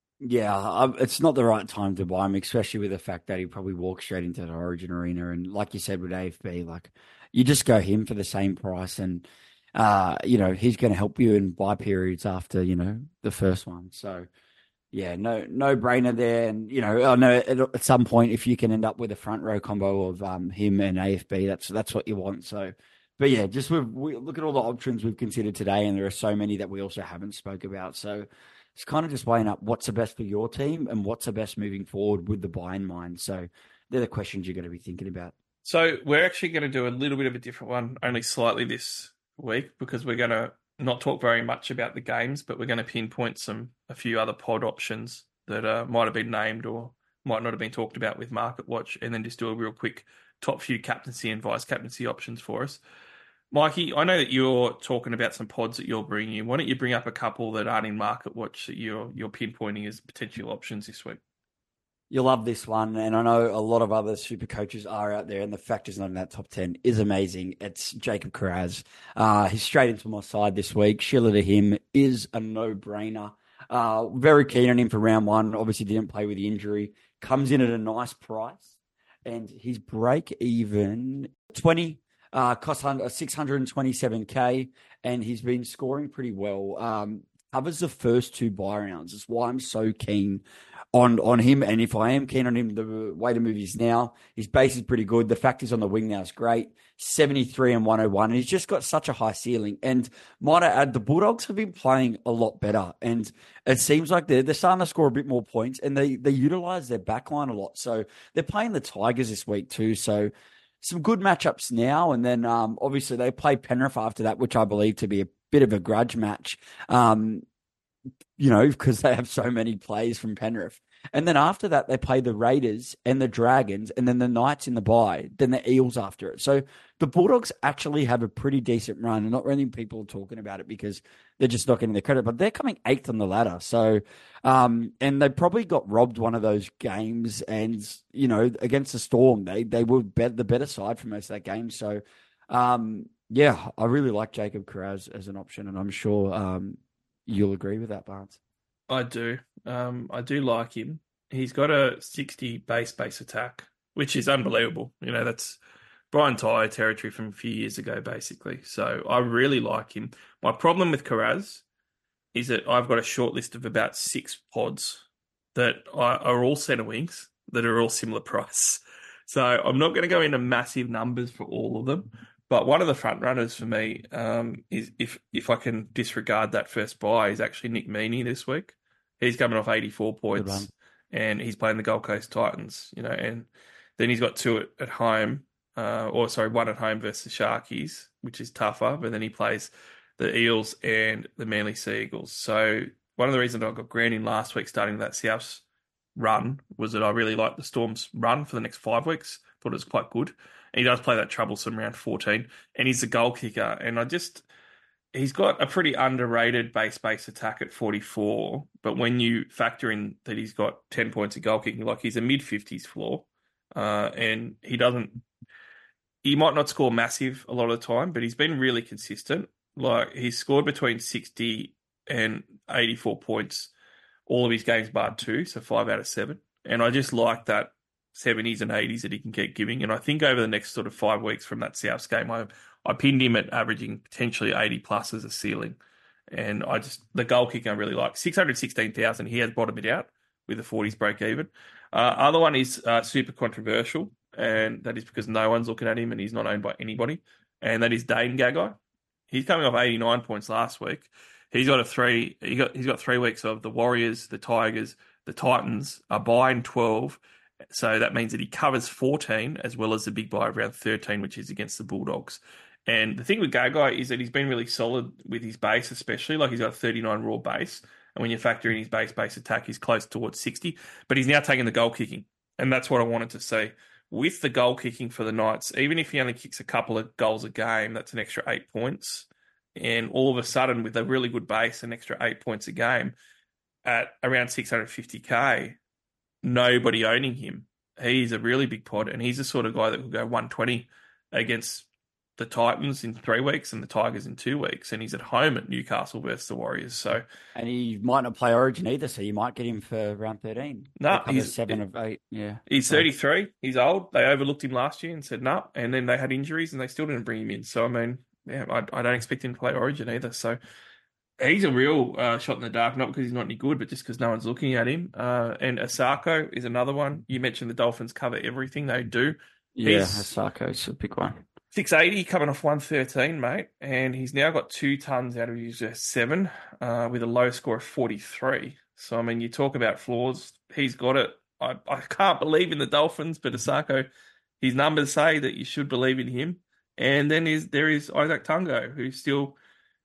Yeah, it's not the right time to buy him, especially with the fact that he probably walks straight into the Origin arena. And like you said with A F B, like you just go him for the same price, and uh, you know he's going to help you in buy periods after you know the first one. So yeah, no no brainer there. And you know I know at, at some point if you can end up with a front row combo of um, him and A F B, that's that's what you want. So, but yeah, just with, we look at all the options we've considered today, and there are so many that we also haven't spoke about. So it's kind of just weighing up what's the best for your team and what's the best moving forward with the buy in mind. So they're the questions you're going to be thinking about. So we're actually going to do a little bit of a different one, only slightly this week, because we're going to not talk very much about the games, but we're going to pinpoint some a few other pod options that uh, might have been named or might not have been talked about with Market Watch, and then just do a real quick top few captaincy and vice captaincy options for us. Mikey, I know that you're talking about some pods that you're bringing in. Why don't you bring up a couple that aren't in Market Watch that you're you're pinpointing as potential options this week? You'll love this one, and I know a lot of other super coaches are out there, and the fact he's not in that top ten is amazing. It's Jacob Kiraz. Uh, he's straight into my side this week. Schiller to him is a no-brainer. Uh, very keen on him for round one. Obviously didn't play with the injury. Comes in at a nice price, and his break even twenty uh, costs six hundred twenty-seven K, and he's been scoring pretty well. Um, covers the first two buy rounds. That's why I'm so keen on on him. And if I am keen on him, the way to move is now. His base is pretty good. The fact he's on the wing now is great. seventy-three and one oh one. And he's just got such a high ceiling. And might I add, the Bulldogs have been playing a lot better. And it seems like they're, they're starting to score a bit more points, and they, they utilize their backline a lot. So they're playing the Tigers this week too. So some good matchups now. And then um, obviously they play Penrith after that, which I believe to be a bit of a grudge match. Um, you know, because they have so many plays from Penrith. And then after that, they play the Raiders and the Dragons, and then the Knights in the bye, then the Eels after it. So the Bulldogs actually have a pretty decent run, and not really people are talking about it because they're just not getting the credit, but they're coming eighth on the ladder. So, um, and they probably got robbed one of those games, and, you know, against the Storm, they, they were bet- the better side for most of that game. So, um, yeah, I really like Jacob Kiraz as an option, and I'm sure, um, you'll agree with that, Barnes. I do. Um, I do like him. He's got a sixty base base attack, which is unbelievable. You know, that's Brian Tyre territory from a few years ago, basically. So I really like him. My problem with Kiraz is that I've got a short list of about six pods that are, are all centre wings that are all similar price. So I'm not going to go into massive numbers for all of them. But one of the front runners for me um, is, if if I can disregard that first buy, is actually Nick Meaney this week. He's coming off eighty-four points, and he's playing the Gold Coast Titans. You know, and then he's got two at, at home, uh, or sorry, one at home versus the Sharkies, which is tougher. But then he plays the Eels and the Manly Sea Eagles. So one of the reasons I got Grant in last week, starting that Souths run, was that I really liked the Storm's run for the next five weeks. Thought it was quite good. And he does play that troublesome round fourteen, and he's a goal kicker. And I just, he's got a pretty underrated base base attack at forty-four. But when you factor in that he's got ten points of goal kicking, like he's a mid fifties floor, uh, and he doesn't, he might not score massive a lot of the time, but he's been really consistent. Like he's scored between sixty and eighty-four points all of his games bar two, so five out of seven. And I just like that seventies and eighties that he can keep giving. And I think over the next sort of five weeks from that Souths game, I I pinned him at averaging potentially eighty plus as a ceiling. And I just, the goal kicking I really like. six hundred sixteen thousand, he has bottomed it out with the forties break even. Uh, other one is uh, super controversial, and that is because no one's looking at him and he's not owned by anybody. And that is Dane Gagai. He's coming off eighty-nine points last week. He's got a three, he got, he's got three weeks of the Warriors, the Tigers, the Titans, a bye in twelve. So that means that he covers fourteen as well as the big buy of round thirteen, which is against the Bulldogs. And the thing with Gagai is that he's been really solid with his base, especially. Like he's got a thirty-nine raw base. And when you factor in his base base attack, he's close towards sixty. But he's now taking the goal kicking. And that's what I wanted to see. With the goal kicking for the Knights, even if he only kicks a couple of goals a game, that's an extra eight points. And all of a sudden, with a really good base, an extra eight points a game at around six hundred fifty K, nobody owning him. He's a really big pod, and he's the sort of guy that could go one twenty against the Titans in three weeks and the Tigers in two weeks, and he's at home at Newcastle versus the Warriors. So, and he might not play Origin either, so you might get him for round thirteen. No, he's seven of eight. Yeah, he's thirty-three. He's old. They overlooked him last year and said no, nah, and then they had injuries and they still didn't bring him in. So I mean, yeah, I, I don't expect him to play Origin either. So he's a real uh, shot in the dark, not because he's not any good, but just because no one's looking at him. Uh, and Asako is another one. You mentioned the Dolphins cover everything. They do. Yeah, Asako's a big one. six eighty coming off one thirteen, mate. And he's now got two tons out of his seven uh, with a low score of forty-three. So, I mean, you talk about flaws. He's got it. I, I can't believe in the Dolphins, but Asako, his numbers say that you should believe in him. And then is there is Isaac Tungo, who's still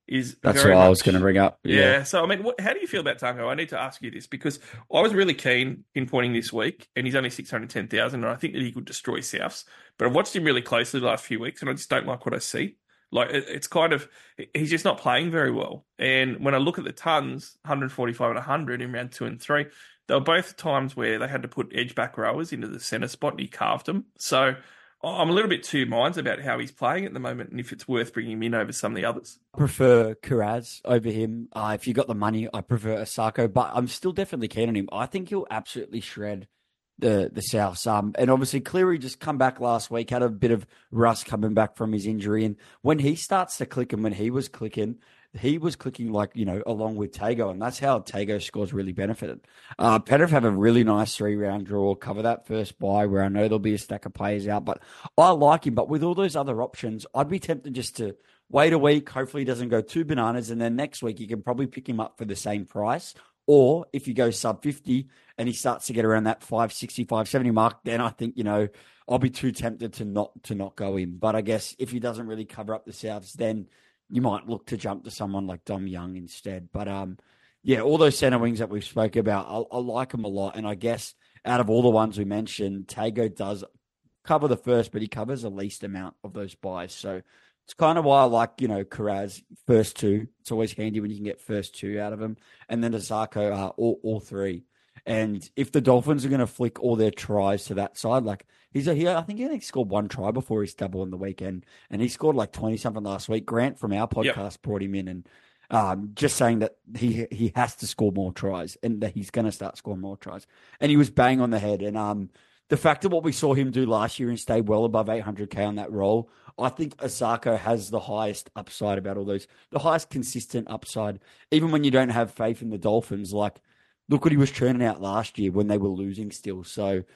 is That's very what I much- was going to bring up. Yeah. Yeah. So, I mean, what, how do you feel about Tango? I need to ask you this because I was really keen pinpointing this week, and he's only six hundred ten thousand, and I think that he could destroy Souths. But I've watched him really closely the last few weeks, and I just don't like what I see. Like, it, it's kind of, he's just not playing very well. And when I look at the tons, one forty-five and one hundred in round two and three, they were both times where they had to put edge back rowers into the centre spot, and he carved them. So I'm a little bit two minds about how he's playing at the moment and if it's worth bringing him in over some of the others. I prefer Karaz over him. Uh, if you got the money, I prefer Osako, but I'm still definitely keen on him. I think he'll absolutely shred the the Souths. Um, and obviously Cleary just come back last week, had a bit of rust coming back from his injury. And when he starts to click and when he was clicking, he was clicking like, you know, along with Tago. And that's how Tago scores really benefited. Uh, Penrith have a really nice three-round draw. Cover that first bye where I know there'll be a stack of players out. But I like him. But with all those other options, I'd be tempted just to wait a week. Hopefully he doesn't go two bananas. And then next week you can probably pick him up for the same price. Or if you go sub fifty and he starts to get around that five sixty, five seventy mark, then I think, you know, I'll be too tempted to not to not go in. But I guess if he doesn't really cover up the Souths, then you might look to jump to someone like Dom Young instead. But um, yeah, all those centre wings that we've spoken about, I, I like them a lot. And I guess out of all the ones we mentioned, Tago does cover the first, but he covers the least amount of those buys. So it's kind of why I like, you know, Karaz first two. It's always handy when you can get first two out of him. And then Osako, uh, all, all three. And if the Dolphins are going to flick all their tries to that side, like he's a, he, I think he only scored one try before his double on the weekend, and he scored like twenty something last week. Grant from our podcast yep. brought him in, and um, just saying that he he has to score more tries, and that he's going to start scoring more tries. And he was bang on the head. And um, the fact of what we saw him do last year and stay well above eight hundred K on that role, I think Osako has the highest upside about all those, the highest consistent upside, even when you don't have faith in the Dolphins. Like, look what he was churning out last year when they were losing still. So,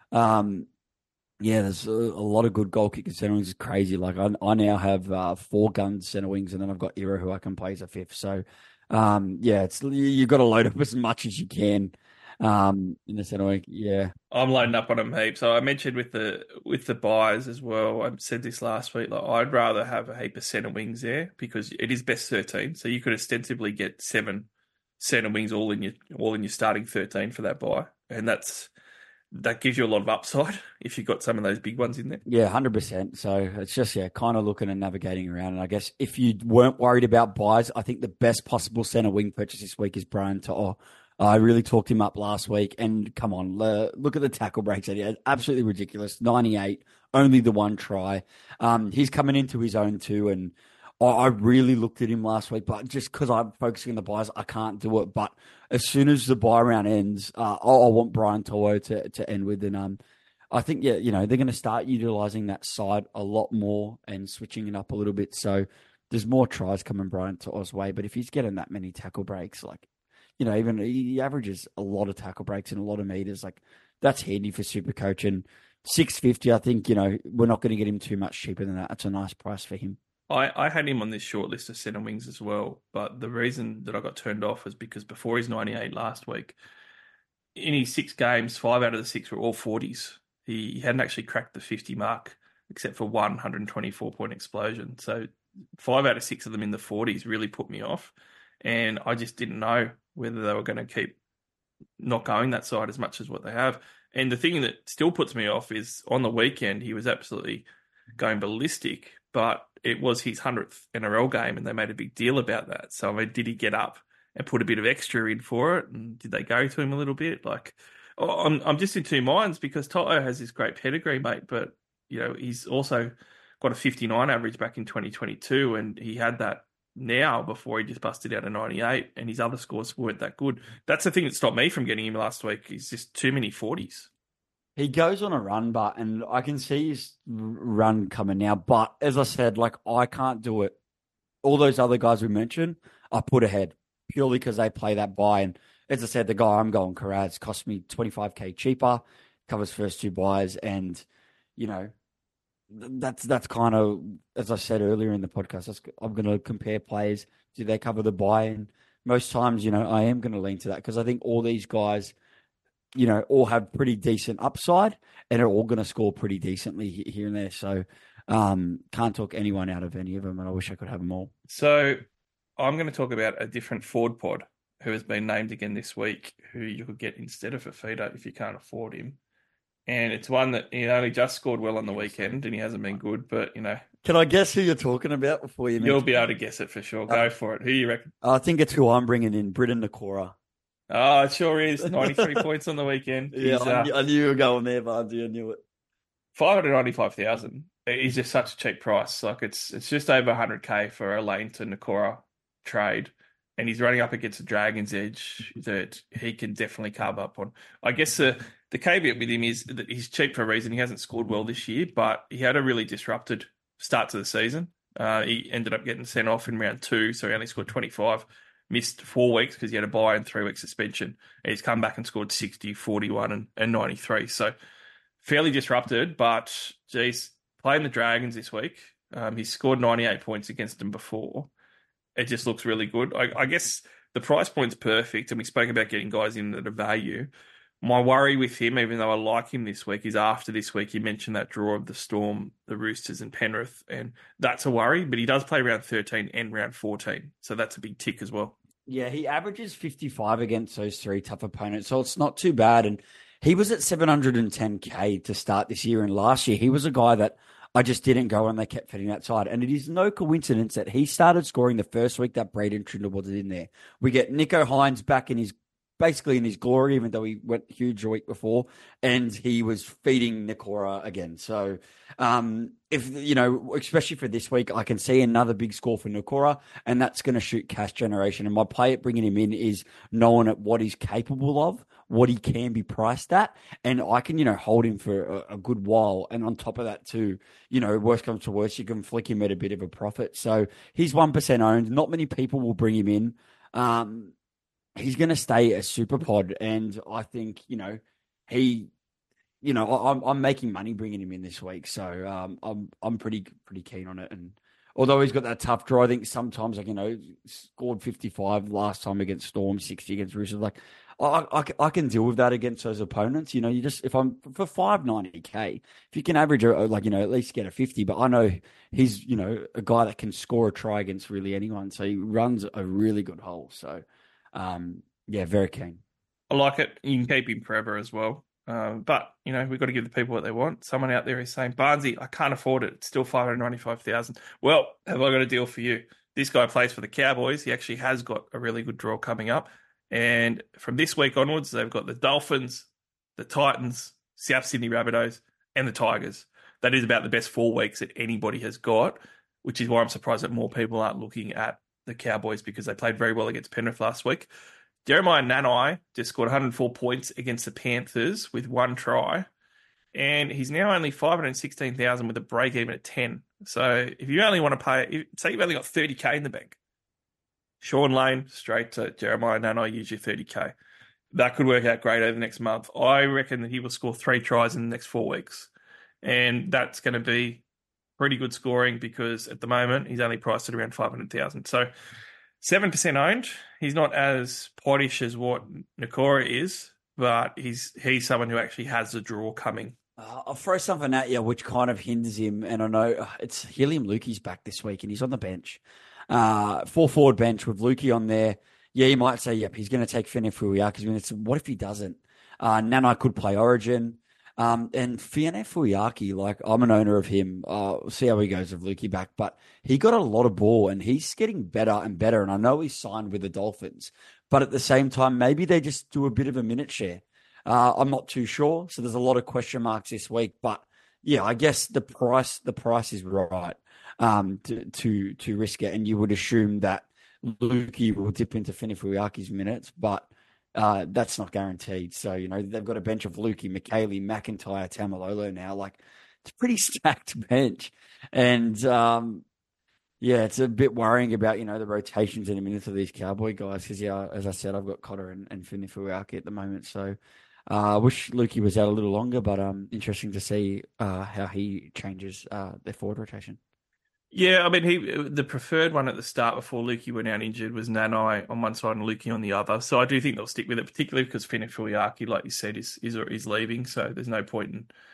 um, yeah, there's a, a lot of good goal kicker centre wings. It's crazy. Like, I, I now have uh, four gun centre wings, and then I've got Ira who I can play as a fifth. So, um, yeah, it's you've got to load up as much as you can um, in the centre wing. Yeah, I'm loading up on them heaps. So I mentioned with the with the buys as well. I said this last week. Like, I'd rather have a heap of centre wings there because it is best thirteen. So you could ostensibly get seven centre wings all in your all in your starting thirteen for that buy, and that's that gives you a lot of upside if you've got some of those big ones in there. Yeah, one hundred percent. So it's just, yeah, kind of looking and navigating around. And I guess if you weren't worried about buys, I think the best possible centre wing purchase this week is Brian To'o. I really talked him up last week, and come on, look at the tackle breaks that he had. Absolutely ridiculous. ninety-eight, only the one try. Um, he's coming into his own too, and I really looked at him last week, but just because I'm focusing on the buys, I can't do it. But as soon as the buy round ends, uh, I, I want Brian To'o to, to end with. And um, I think, yeah, you know, they're going to start utilising that side a lot more and switching it up a little bit. So there's more tries coming Brian To'o's way. But if he's getting that many tackle breaks, like, you know, even he averages a lot of tackle breaks and a lot of meters, like that's handy for Supercoach. And six fifty, I think, you know, we're not going to get him too much cheaper than that. It's a nice price for him. I, I had him on this short list of centre wings as well, but the reason that I got turned off was because before his ninety-eight last week, in his six games, five out of the six were all forties. He, he hadn't actually cracked the fifty mark, except for one one twenty-four point explosion. So five out of six of them in the forties really put me off, and I just didn't know whether they were going to keep not going that side as much as what they have. And the thing that still puts me off is on the weekend, he was absolutely going ballistic, but it was his hundredth N R L game, and they made a big deal about that. So, I mean, did he get up and put a bit of extra in for it? And did they go to him a little bit? Like, I'm I'm just in two minds because To'o has this great pedigree, mate, but, you know, he's also got a fifty-nine average back in twenty twenty-two, and he had that now before he just busted out a ninety-eight, and his other scores weren't that good. That's the thing that stopped me from getting him last week. He's just too many forties. He goes on a run, but and I can see his run coming now. But as I said, like I can't do it. All those other guys we mentioned, I put ahead purely because they play that buy. And as I said, the guy I'm going Karaz cost me twenty-five K cheaper, covers first two buys, and you know that's that's kind of as I said earlier in the podcast. That's, I'm going to compare players. Do they cover the buy? And most times, you know, I am going to lean to that because I think all these guys, you know, all have pretty decent upside and are all going to score pretty decently here and there. So um, can't talk anyone out of any of them, and I wish I could have them all. So I'm going to talk about a different forward pod who has been named again this week, who you could get instead of Fafita if you can't afford him. And it's one that he only just scored well on the weekend and he hasn't been good, but, you know. Can I guess who you're talking about before you You'll mention be able to guess it for sure. Go uh, for it. Who do you reckon? I think it's who I'm bringing in, Britton Nakora. Oh, it sure is. ninety-three points on the weekend. Yeah, He's, I, uh, knew, I knew you were going there, Barnesy. I knew it. five hundred ninety-five thousand. He's just such a cheap price. Like it's it's just over one hundred K for a Lane to Nakora trade. And he's running up against a Dragon's Edge that he can definitely carve up on. I guess the, the caveat with him is that he's cheap for a reason. He hasn't scored well this year, but he had a really disrupted start to the season. Uh, he ended up getting sent off in round two, so he only scored twenty-five. Missed four weeks because he had a bye and three-week suspension. And he's come back and scored sixty, forty-one, and, and ninety-three. So fairly disrupted, but, geez, playing the Dragons this week. Um, he's scored ninety-eight points against them before. It just looks really good. I, I guess the price point's perfect, and we spoke about getting guys in at a value. My worry with him, even though I like him this week, is after this week, he mentioned that draw of the Storm, the Roosters and Penrith, and that's a worry, but he does play round thirteen and round fourteen, so that's a big tick as well. Yeah, he averages fifty-five against those three tough opponents, so it's not too bad, and he was at seven hundred ten K to start this year, and last year he was a guy that I just didn't go and they kept fitting outside. And it is no coincidence that he started scoring the first week that Braden Trindle was in there. We get Nico Hines back in his, basically in his glory, even though he went huge a week before, and he was feeding Nakora again. So, um, if, you know, especially for this week, I can see another big score for Nakora, and that's going to shoot cash generation. And my play at bringing him in is knowing at what he's capable of, what he can be priced at, and I can, you know, hold him for a, a good while. And on top of that too, you know, worst comes to worst, you can flick him at a bit of a profit. So he's one percent owned. Not many people will bring him in. Um, he's going to stay a super pod. And I think, you know, he, you know, I'm, I'm making money bringing him in this week. So um, I'm, I'm pretty, pretty keen on it. And although he's got that tough draw, I think sometimes, like, you know, scored fifty-five last time against Storm, sixty against Roosters, like, I, I, I can deal with that against those opponents. You know, you just, if I'm for five ninety K, if you can average, a, like, you know, at least get a fifty, but I know he's, you know, a guy that can score a try against really anyone. So he runs a really good hole. So, um, yeah, very keen. I like it. You can keep him forever as well. Um, but, you know, we've got to give the people what they want. Someone out there is saying, Barnesy, I can't afford it. It's still five hundred ninety-five thousand. Well, have I got a deal for you? This guy plays for the Cowboys. He actually has got a really good draw coming up. And from this week onwards, they've got the Dolphins, the Titans, South Sydney Rabbitohs, and the Tigers. That is about the best four weeks that anybody has got, which is why I'm surprised that more people aren't looking at the Cowboys because they played very well against Penrith last week. Jeremiah Nanai just scored one hundred four points against the Panthers with one try, and he's now only five hundred sixteen thousand with a break even at ten. So if you only want to pay, say you've only got thirty K in the bank, Sean Lane, straight to Jeremiah Nanai, use your thirty K. That could work out great over the next month. I reckon that he will score three tries in the next four weeks. And that's going to be pretty good scoring because at the moment he's only priced at around five hundred thousand. So seven percent owned. He's not as pottish as what Nakora is, but he's he's someone who actually has a draw coming. Uh, I'll throw something at you which kind of hinders him. And I know uh, it's Helium Lukey's back this week and he's on the bench. Uh, four forward bench with Lukey on there. Yeah, you might say, yep, he's going to take Fene Fuiaki. What if he doesn't? Uh, Nanai could play Origin. Um, and Fiona Fuiaki, like, I'm an owner of him. Uh, we'll see how he goes with Lukey back. But he got a lot of ball and he's getting better and better. And I know he's signed with the Dolphins. But at the same time, maybe they just do a bit of a minute share. Uh, I'm not too sure. So there's a lot of question marks this week. But yeah, I guess the price, the price is right um, to, to, to risk it. And you would assume that Lukey will dip into Fene Fuiaki's minutes, but uh, that's not guaranteed. So, you know, they've got a bench of Lukey, McKaylee, McIntyre, Tamalolo now. Like, it's a pretty stacked bench. And, um, yeah, it's a bit worrying about, you know, the rotations in a minute of these Cowboy guys because, yeah, as I said, I've got Cotter and, and Fene Fuiaki at the moment. So I uh, wish Lukey was out a little longer, but um, interesting to see uh, how he changes uh, their forward rotation. Yeah, I mean, he the preferred one at the start before Lukey went out injured was Nanai on one side and Lukey on the other. So I do think they'll stick with it, particularly because Fene Fuiaki, like you said, is, is is leaving. So there's no point in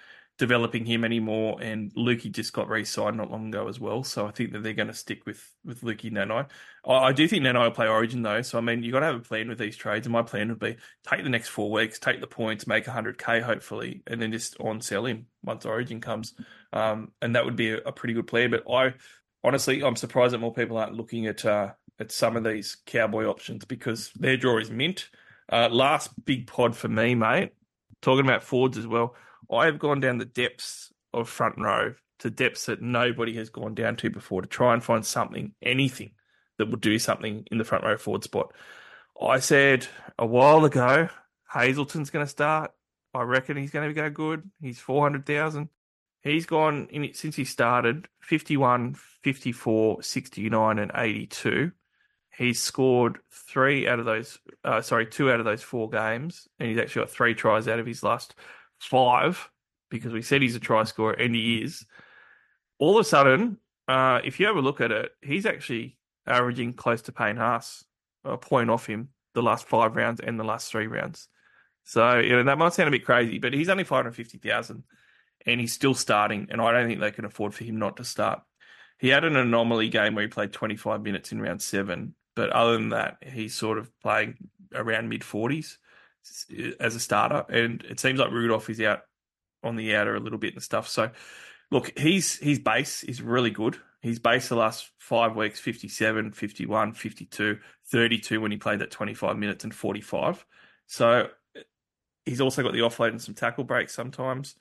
developing him anymore, and Lukey just got re-signed not long ago as well. So I think that they're going to stick with with Lukey Nanai. I, I do think Nanai will play Origin though. So I mean, you got to have a plan with these trades, and my plan would be take the next four weeks, take the points, make one hundred K hopefully, and then just on sell him once Origin comes. Um, and that would be a, a pretty good plan. But I honestly, I'm surprised that more people aren't looking at uh, at some of these Cowboy options because their draw is mint. Uh, last big pod for me, mate. Talking about forwards as well. I have gone down the depths of front row to depths that nobody has gone down to before to try and find something, anything that would do something in the front row forward spot. I said a while ago, Hazleton's going to start. I reckon he's going to go good. He's four hundred thousand. He's gone in it since he started fifty-one, fifty-four, sixty-nine, and eighty-two. He's scored three out of those, uh, sorry, two out of those four games, and he's actually got three tries out of his last five because we said he's a try scorer, and he is. All of a sudden, uh, if you have a look at it, he's actually averaging close to Payne Haas, a point off him the last five rounds and the last three rounds. So, you know, that might sound a bit crazy, but he's only five hundred fifty thousand and he's still starting, and I don't think they can afford for him not to start. He had an anomaly game where he played twenty-five minutes in round seven, but other than that, he's sort of playing around mid-forties as a starter, and it seems like Rudolph is out on the outer a little bit and stuff. So, look, he's, his base is really good. His base the last five weeks, fifty-seven, fifty-one, fifty-two, thirty-two when he played that twenty-five minutes and forty-five. So he's also got the offload and some tackle breaks sometimes.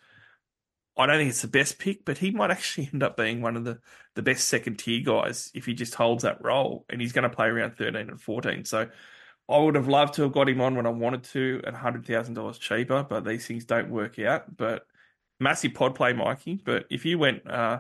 I don't think it's the best pick, but he might actually end up being one of the, the best second-tier guys if he just holds that role, and he's going to play around thirteen and fourteen. So I would have loved to have got him on when I wanted to at one hundred thousand dollars cheaper, but these things don't work out. But massive pod play, Mikey. But if you went uh,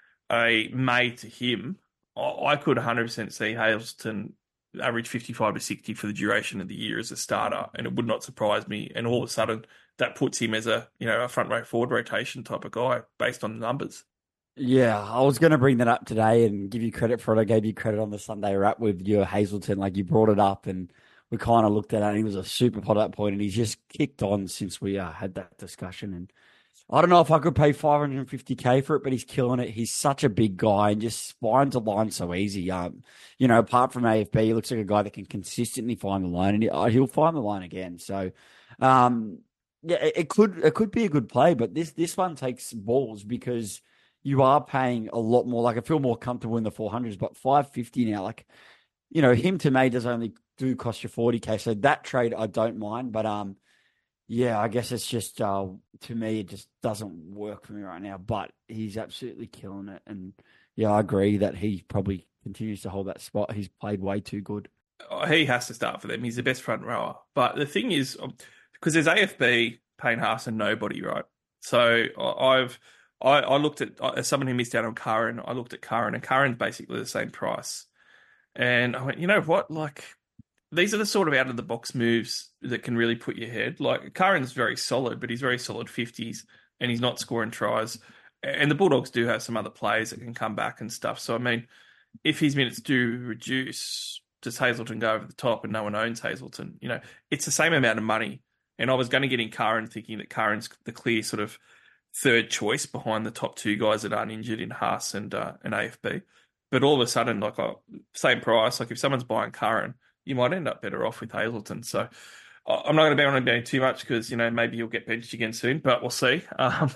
a May to him, I, I could one hundred percent see Hazleton average fifty-five to sixty for the duration of the year as a starter, and it would not surprise me. And all of a sudden, that puts him as a, you know, a front row forward rotation type of guy based on the numbers. Yeah, I was going to bring that up today and give you credit for it. I gave you credit on the Sunday wrap with your Hazleton. Like, you brought it up and we kind of looked at it, and he was a super pod at that point, and he's just kicked on since we uh, had that discussion. And I don't know if I could pay five hundred fifty K for it, but he's killing it. He's such a big guy and just finds a line so easy. Um, you know, apart from A F B, he looks like a guy that can consistently find the line, and he, uh, he'll find the line again. So, um, yeah, it, it could it could be a good play, but this this one takes balls because you are paying a lot more. Like, I feel more comfortable in the four hundreds, but five fifty now, like, you know, him to me does only do cost you forty K. So that trade I don't mind, but um, yeah, I guess it's just uh, to me it just doesn't work for me right now. But he's absolutely killing it, and yeah, I agree that he probably continues to hold that spot. He's played way too good. Oh, he has to start for them. He's the best front rower. But the thing is, because there's A F B, Payne Haas, and nobody, right? So I've I, I looked at, as someone who missed out on Curran, I looked at Curran, and Curran's basically the same price. And I went, you know what? Like, these are the sort of out-of-the-box moves that can really put your head. Like, Curran's very solid, but he's very solid fifties, and he's not scoring tries. And the Bulldogs do have some other players that can come back and stuff. So, I mean, if his minutes do reduce, does Hazleton go over the top and no one owns Hazleton? You know, it's the same amount of money. And I was going to get in Curran thinking that Curran's the clear sort of third choice behind the top two guys that aren't injured in Haas and uh, and A F B. But all of a sudden, like, oh, same price, like if someone's buying Curran, you might end up better off with Hazleton. So I'm not going to be on him doing too much because, you know, maybe he'll get benched again soon, but we'll see. Um,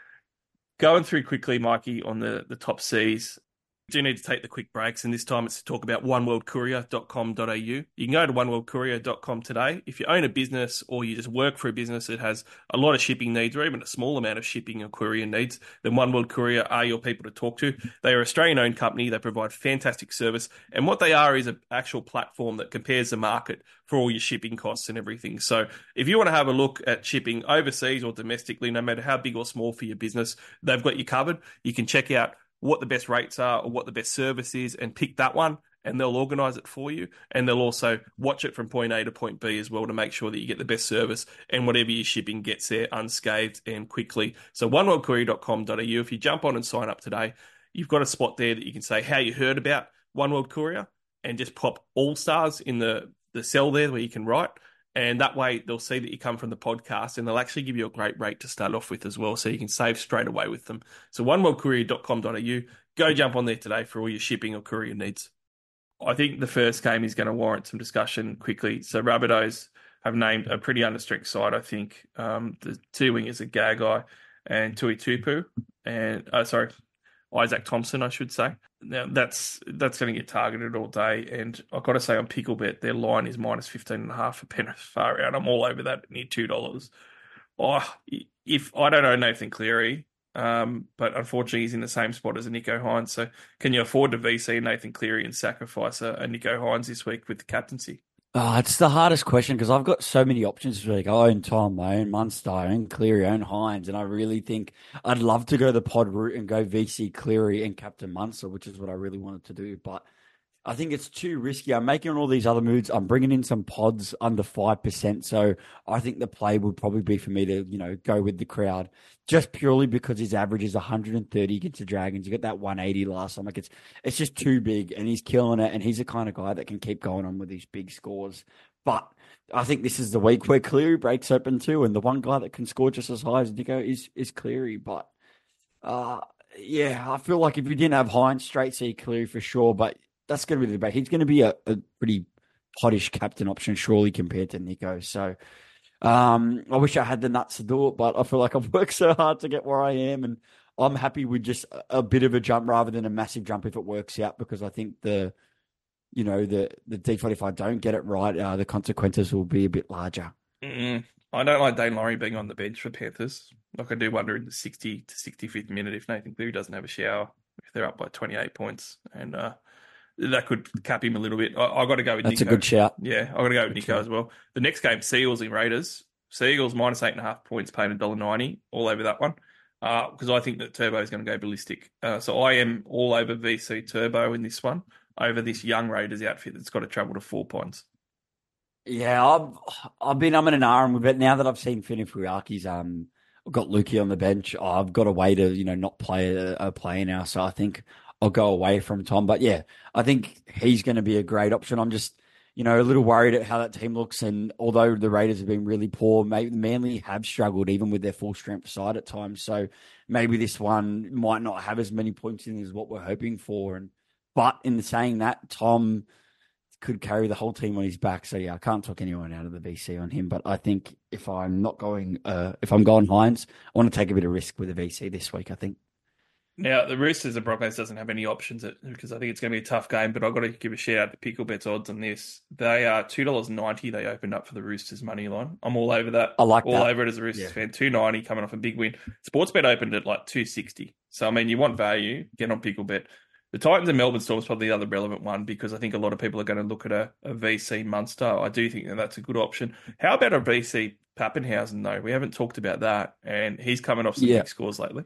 going through quickly, Mikey, on the, the top Cs. Do need to take the quick breaks, and this time it's to talk about one world courier dot com dot a u. You can go to one world courier dot com today. If you own a business or you just work for a business that has a lot of shipping needs or even a small amount of shipping or courier needs, then One World Courier are your people to talk to. They are an Australian-owned company. They provide fantastic service, and what they are is an actual platform that compares the market for all your shipping costs and everything. So if you want to have a look at shipping overseas or domestically, no matter how big or small for your business, they've got you covered. You can check out what the best rates are or what the best service is and pick that one, and they'll organise it for you. And they'll also watch it from point A to point B as well to make sure that you get the best service and whatever you're shipping gets there unscathed and quickly. So one world courier dot com dot a u. If you jump on and sign up today, you've got a spot there that you can say how you heard about One World Courier and just pop All Stars in the, the cell there where you can write. And that way they'll see that you come from the podcast and they'll actually give you a great rate to start off with as well. So you can save straight away with them. So one world courier dot com dot a u. Go jump on there today for all your shipping or courier needs. I think the first game is going to warrant some discussion quickly. So Rabbitohs have named a pretty understrength side, I think. Um, the two wingers are Gagai and Tui Tupu. And, uh, sorry, Isaac Thompson, I should say. Now, that's that's going to get targeted all day. And I've got to say, on Picklebet, their line is minus fifteen and a half for Penrith far out. I'm all over that, near two dollars. Oh, if I don't know Nathan Cleary, um, but unfortunately he's in the same spot as a Nico Hines. So can you afford to V C Nathan Cleary and sacrifice a, a Nico Hines this week with the captaincy? Oh, it's the hardest question because I've got so many options this week. I own Tom, I own Munster, I own Cleary, I own Hines, and I really think I'd love to go the pod route and go V C Cleary and Captain Munster, which is what I really wanted to do. But I think it's too risky. I'm making all these other moves. I'm bringing in some pods under five percent. So I think the play would probably be for me to, you know, go with the crowd just purely because his average is one hundred thirty against the Dragons. You got that one eighty last time. Like it's, it's just too big and he's killing it. And he's the kind of guy that can keep going on with these big scores. But I think this is the week where Cleary breaks open too. And the one guy that can score just as high as Nico is, is Cleary. But uh, yeah, I feel like if you didn't have Hines, straight C Cleary for sure. But that's going to be the debate. He's going to be a, a pretty pottish captain option, surely, compared to Nico. So um, I wish I had the nuts to do it, but I feel like I've worked so hard to get where I am, and I'm happy with just a, a bit of a jump rather than a massive jump if it works out, because I think the, you know, the the default, if I don't get it right, uh, the consequences will be a bit larger. Mm-mm. I don't like Dane Laurie being on the bench for Panthers. Like I do wonder in the sixty to sixty-fifth minute if Nathan Cleary doesn't have a shower, if they're up by twenty-eight points, and uh, that could cap him a little bit. I, I got to go with That's Nico. a good shout. Yeah, I got to go with Good Nico shout. as well. The next game, Seagulls and Raiders. Seagulls minus eight and a half points, paying one dollar ninety. All over that one because uh, I think that Turbo is going to go ballistic. Uh, so I am all over V C Turbo in this one over this young Raiders outfit that's got to travel to four points. Yeah, I've I've been umming and ahhing with it. Now that I've seen Fini Fuyaki's um got Lukey on the bench, I've got a way to, you know, not play a, a player now. So I think I'll go away from Tom. But yeah, I think he's going to be a great option. I'm just, you know, a little worried at how that team looks. And although the Raiders have been really poor, maybe Manly have struggled even with their full strength side at times. So maybe this one might not have as many points in as what we're hoping for. And but in saying that, Tom could carry the whole team on his back. So yeah, I can't talk anyone out of the V C on him. But I think if I'm not going, uh, if I'm going Hines, I want to take a bit of risk with the V C this week, I think. Now, the Roosters and Broncos doesn't have any options at, because I think it's going to be a tough game, but I've got to give a shout out to Picklebet's odds on this. They are two dollars ninety they opened up for the Roosters money line. I'm all over that. I like all that. All over it as a Roosters Yeah. fan. two ninety coming off a big win. Sportsbet opened at like two sixty. So, I mean, you want value, get on Picklebet. The Titans and Melbourne Storm is probably the other relevant one because I think a lot of people are going to look at a, a V C Munster. I do think that that's a good option. How about a V C Pappenhausen, though? We haven't talked about that, and he's coming off some Yeah. big scores lately.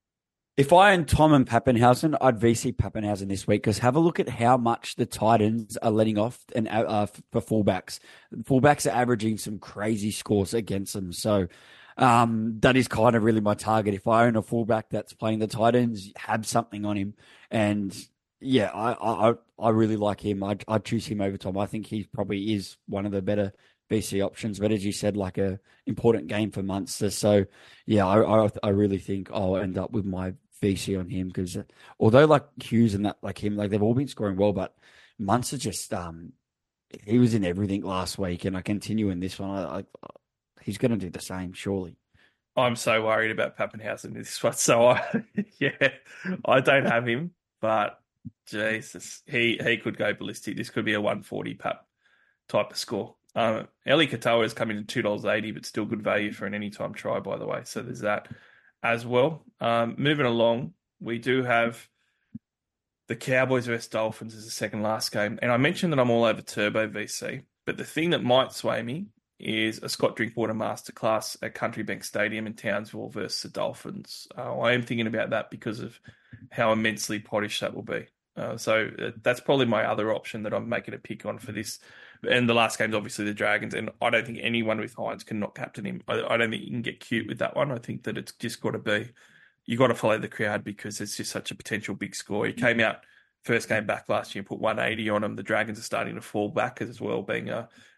If I own Tom and Pappenhausen, I'd V C Pappenhausen this week because have a look at how much the Titans are letting off and uh, for fullbacks. Fullbacks are averaging some crazy scores against them. So um, that is kind of really my target. If I own a fullback that's playing the Titans, have something on him. And yeah, I I, I really like him. I'd, I'd choose him over Tom. I think he probably is one of the better V C options, but as you said, like a important game for Munster. So yeah, I I, I really think I'll end up with my V C on him because uh, although like Hughes and that like him, like they've all been scoring well, but Munster just um he was in everything last week, and I continue in this one. I, I he's going to do the same, surely. I'm so worried about Pappenhausen in this one. So I, yeah, I don't have him, but Jesus, he he could go ballistic. This could be a one forty Pap type of score. Um, Eli Katoa is coming to two dollars eighty, but still good value for an anytime try, by the way. So there's that as well. Um, moving along, we do have the Cowboys versus Dolphins as the second last game. And I mentioned that I'm all over Turbo V C, but the thing that might sway me is a Scott Drinkwater Masterclass at Country Bank Stadium in Townsville versus the Dolphins. Uh, I am thinking about that because of how immensely pottish that will be. Uh, so uh, that's probably my other option that I'm making a pick on for this. And the last game's obviously the Dragons, and I don't think anyone with Hines can not captain him. I, I don't think you can get cute with that one. I think that it's just got to be, you got to follow the crowd because it's just such a potential big score. He came out first game back last year and put one eighty on him. The Dragons are starting to fall back as well, being a,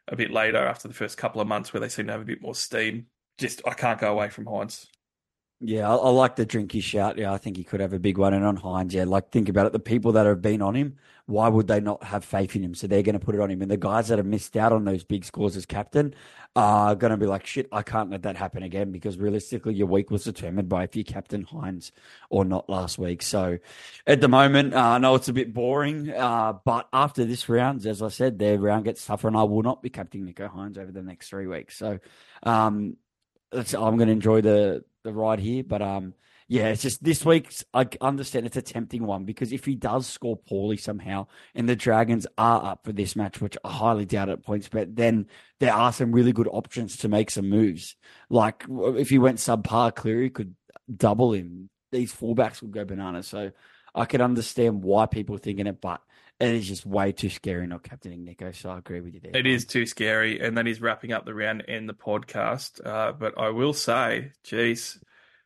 a bit later after the first couple of months where they seem to have a bit more steam. Just, I can't go away from Hines. Yeah, I, I like the Drinky shout. Yeah, I think he could have a big one. And on Hines, yeah, like think about it. The people that have been on him, why would they not have faith in him? So they're going to put it on him. And the guys that have missed out on those big scores as captain are going to be like, shit, I can't let that happen again, because realistically your week was determined by if you captain Hines or not last week. So at the moment, uh, I know it's a bit boring, uh, but after this round, as I said, their round gets tougher, and I will not be captaining Nicho Hines over the next three weeks. So um, it's, I'm going to enjoy the the ride here, but um, yeah, it's just this week's. I understand it's a tempting one, because if he does score poorly somehow, and the Dragons are up for this match, which I highly doubt at points, but then there are some really good options to make some moves. Like if he went subpar, Cleary could double him. These fullbacks would go bananas. So I could understand why people are thinking it, but it is just way too scary not captaining Nicho. So I agree with you there. It is too scary, and that is wrapping up the round and the podcast. Uh, but I will say, geez,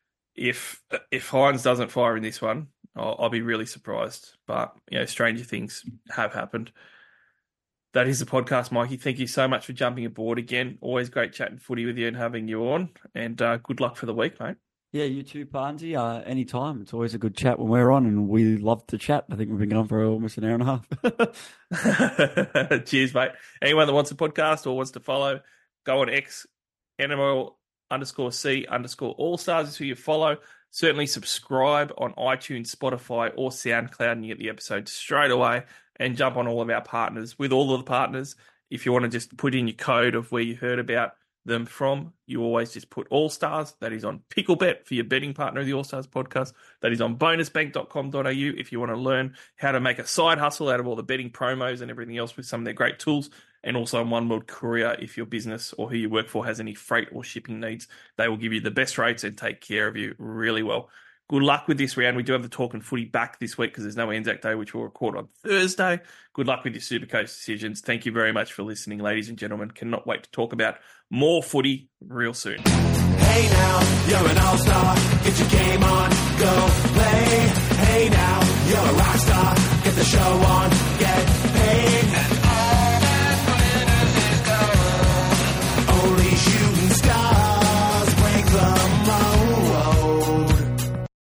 if if Hines doesn't fire in this one, I'll, I'll be really surprised. But you know, stranger things have happened. That is the podcast, Mikey. Thank you so much for jumping aboard again. Always great chatting footy with you and having you on. And uh, good luck for the week, mate. Yeah, you too, Barnesy. Uh, anytime. It's always a good chat when we're on, and we love to chat. I think we've been going for almost an hour and a half. Cheers, mate. Anyone that wants a podcast or wants to follow, go on X, N M L underscore C underscore All Stars is who you follow. Certainly subscribe on iTunes, Spotify, or SoundCloud, and you get the episode straight away. And jump on all of our partners. With all of the partners, if you want to just put in your code of where you heard about them from, you always just put All Stars. That is on Picklebet for your betting partner of the All Stars podcast. That is on bonus bank dot com dot a u if you want to learn how to make a side hustle out of all the betting promos and everything else with some of their great tools. And also on One World Courier, if your business or who you work for has any freight or shipping needs, they will give you the best rates and take care of you really well. Good luck with this round. We do have the Talking Footy back this week because there's no Anzac Day, which we'll record on Thursday. Good luck with your Supercoach decisions. Thank you very much for listening, ladies and gentlemen. Cannot wait to talk about more footy real soon. Hey now, you're an all-star. Get your game on, go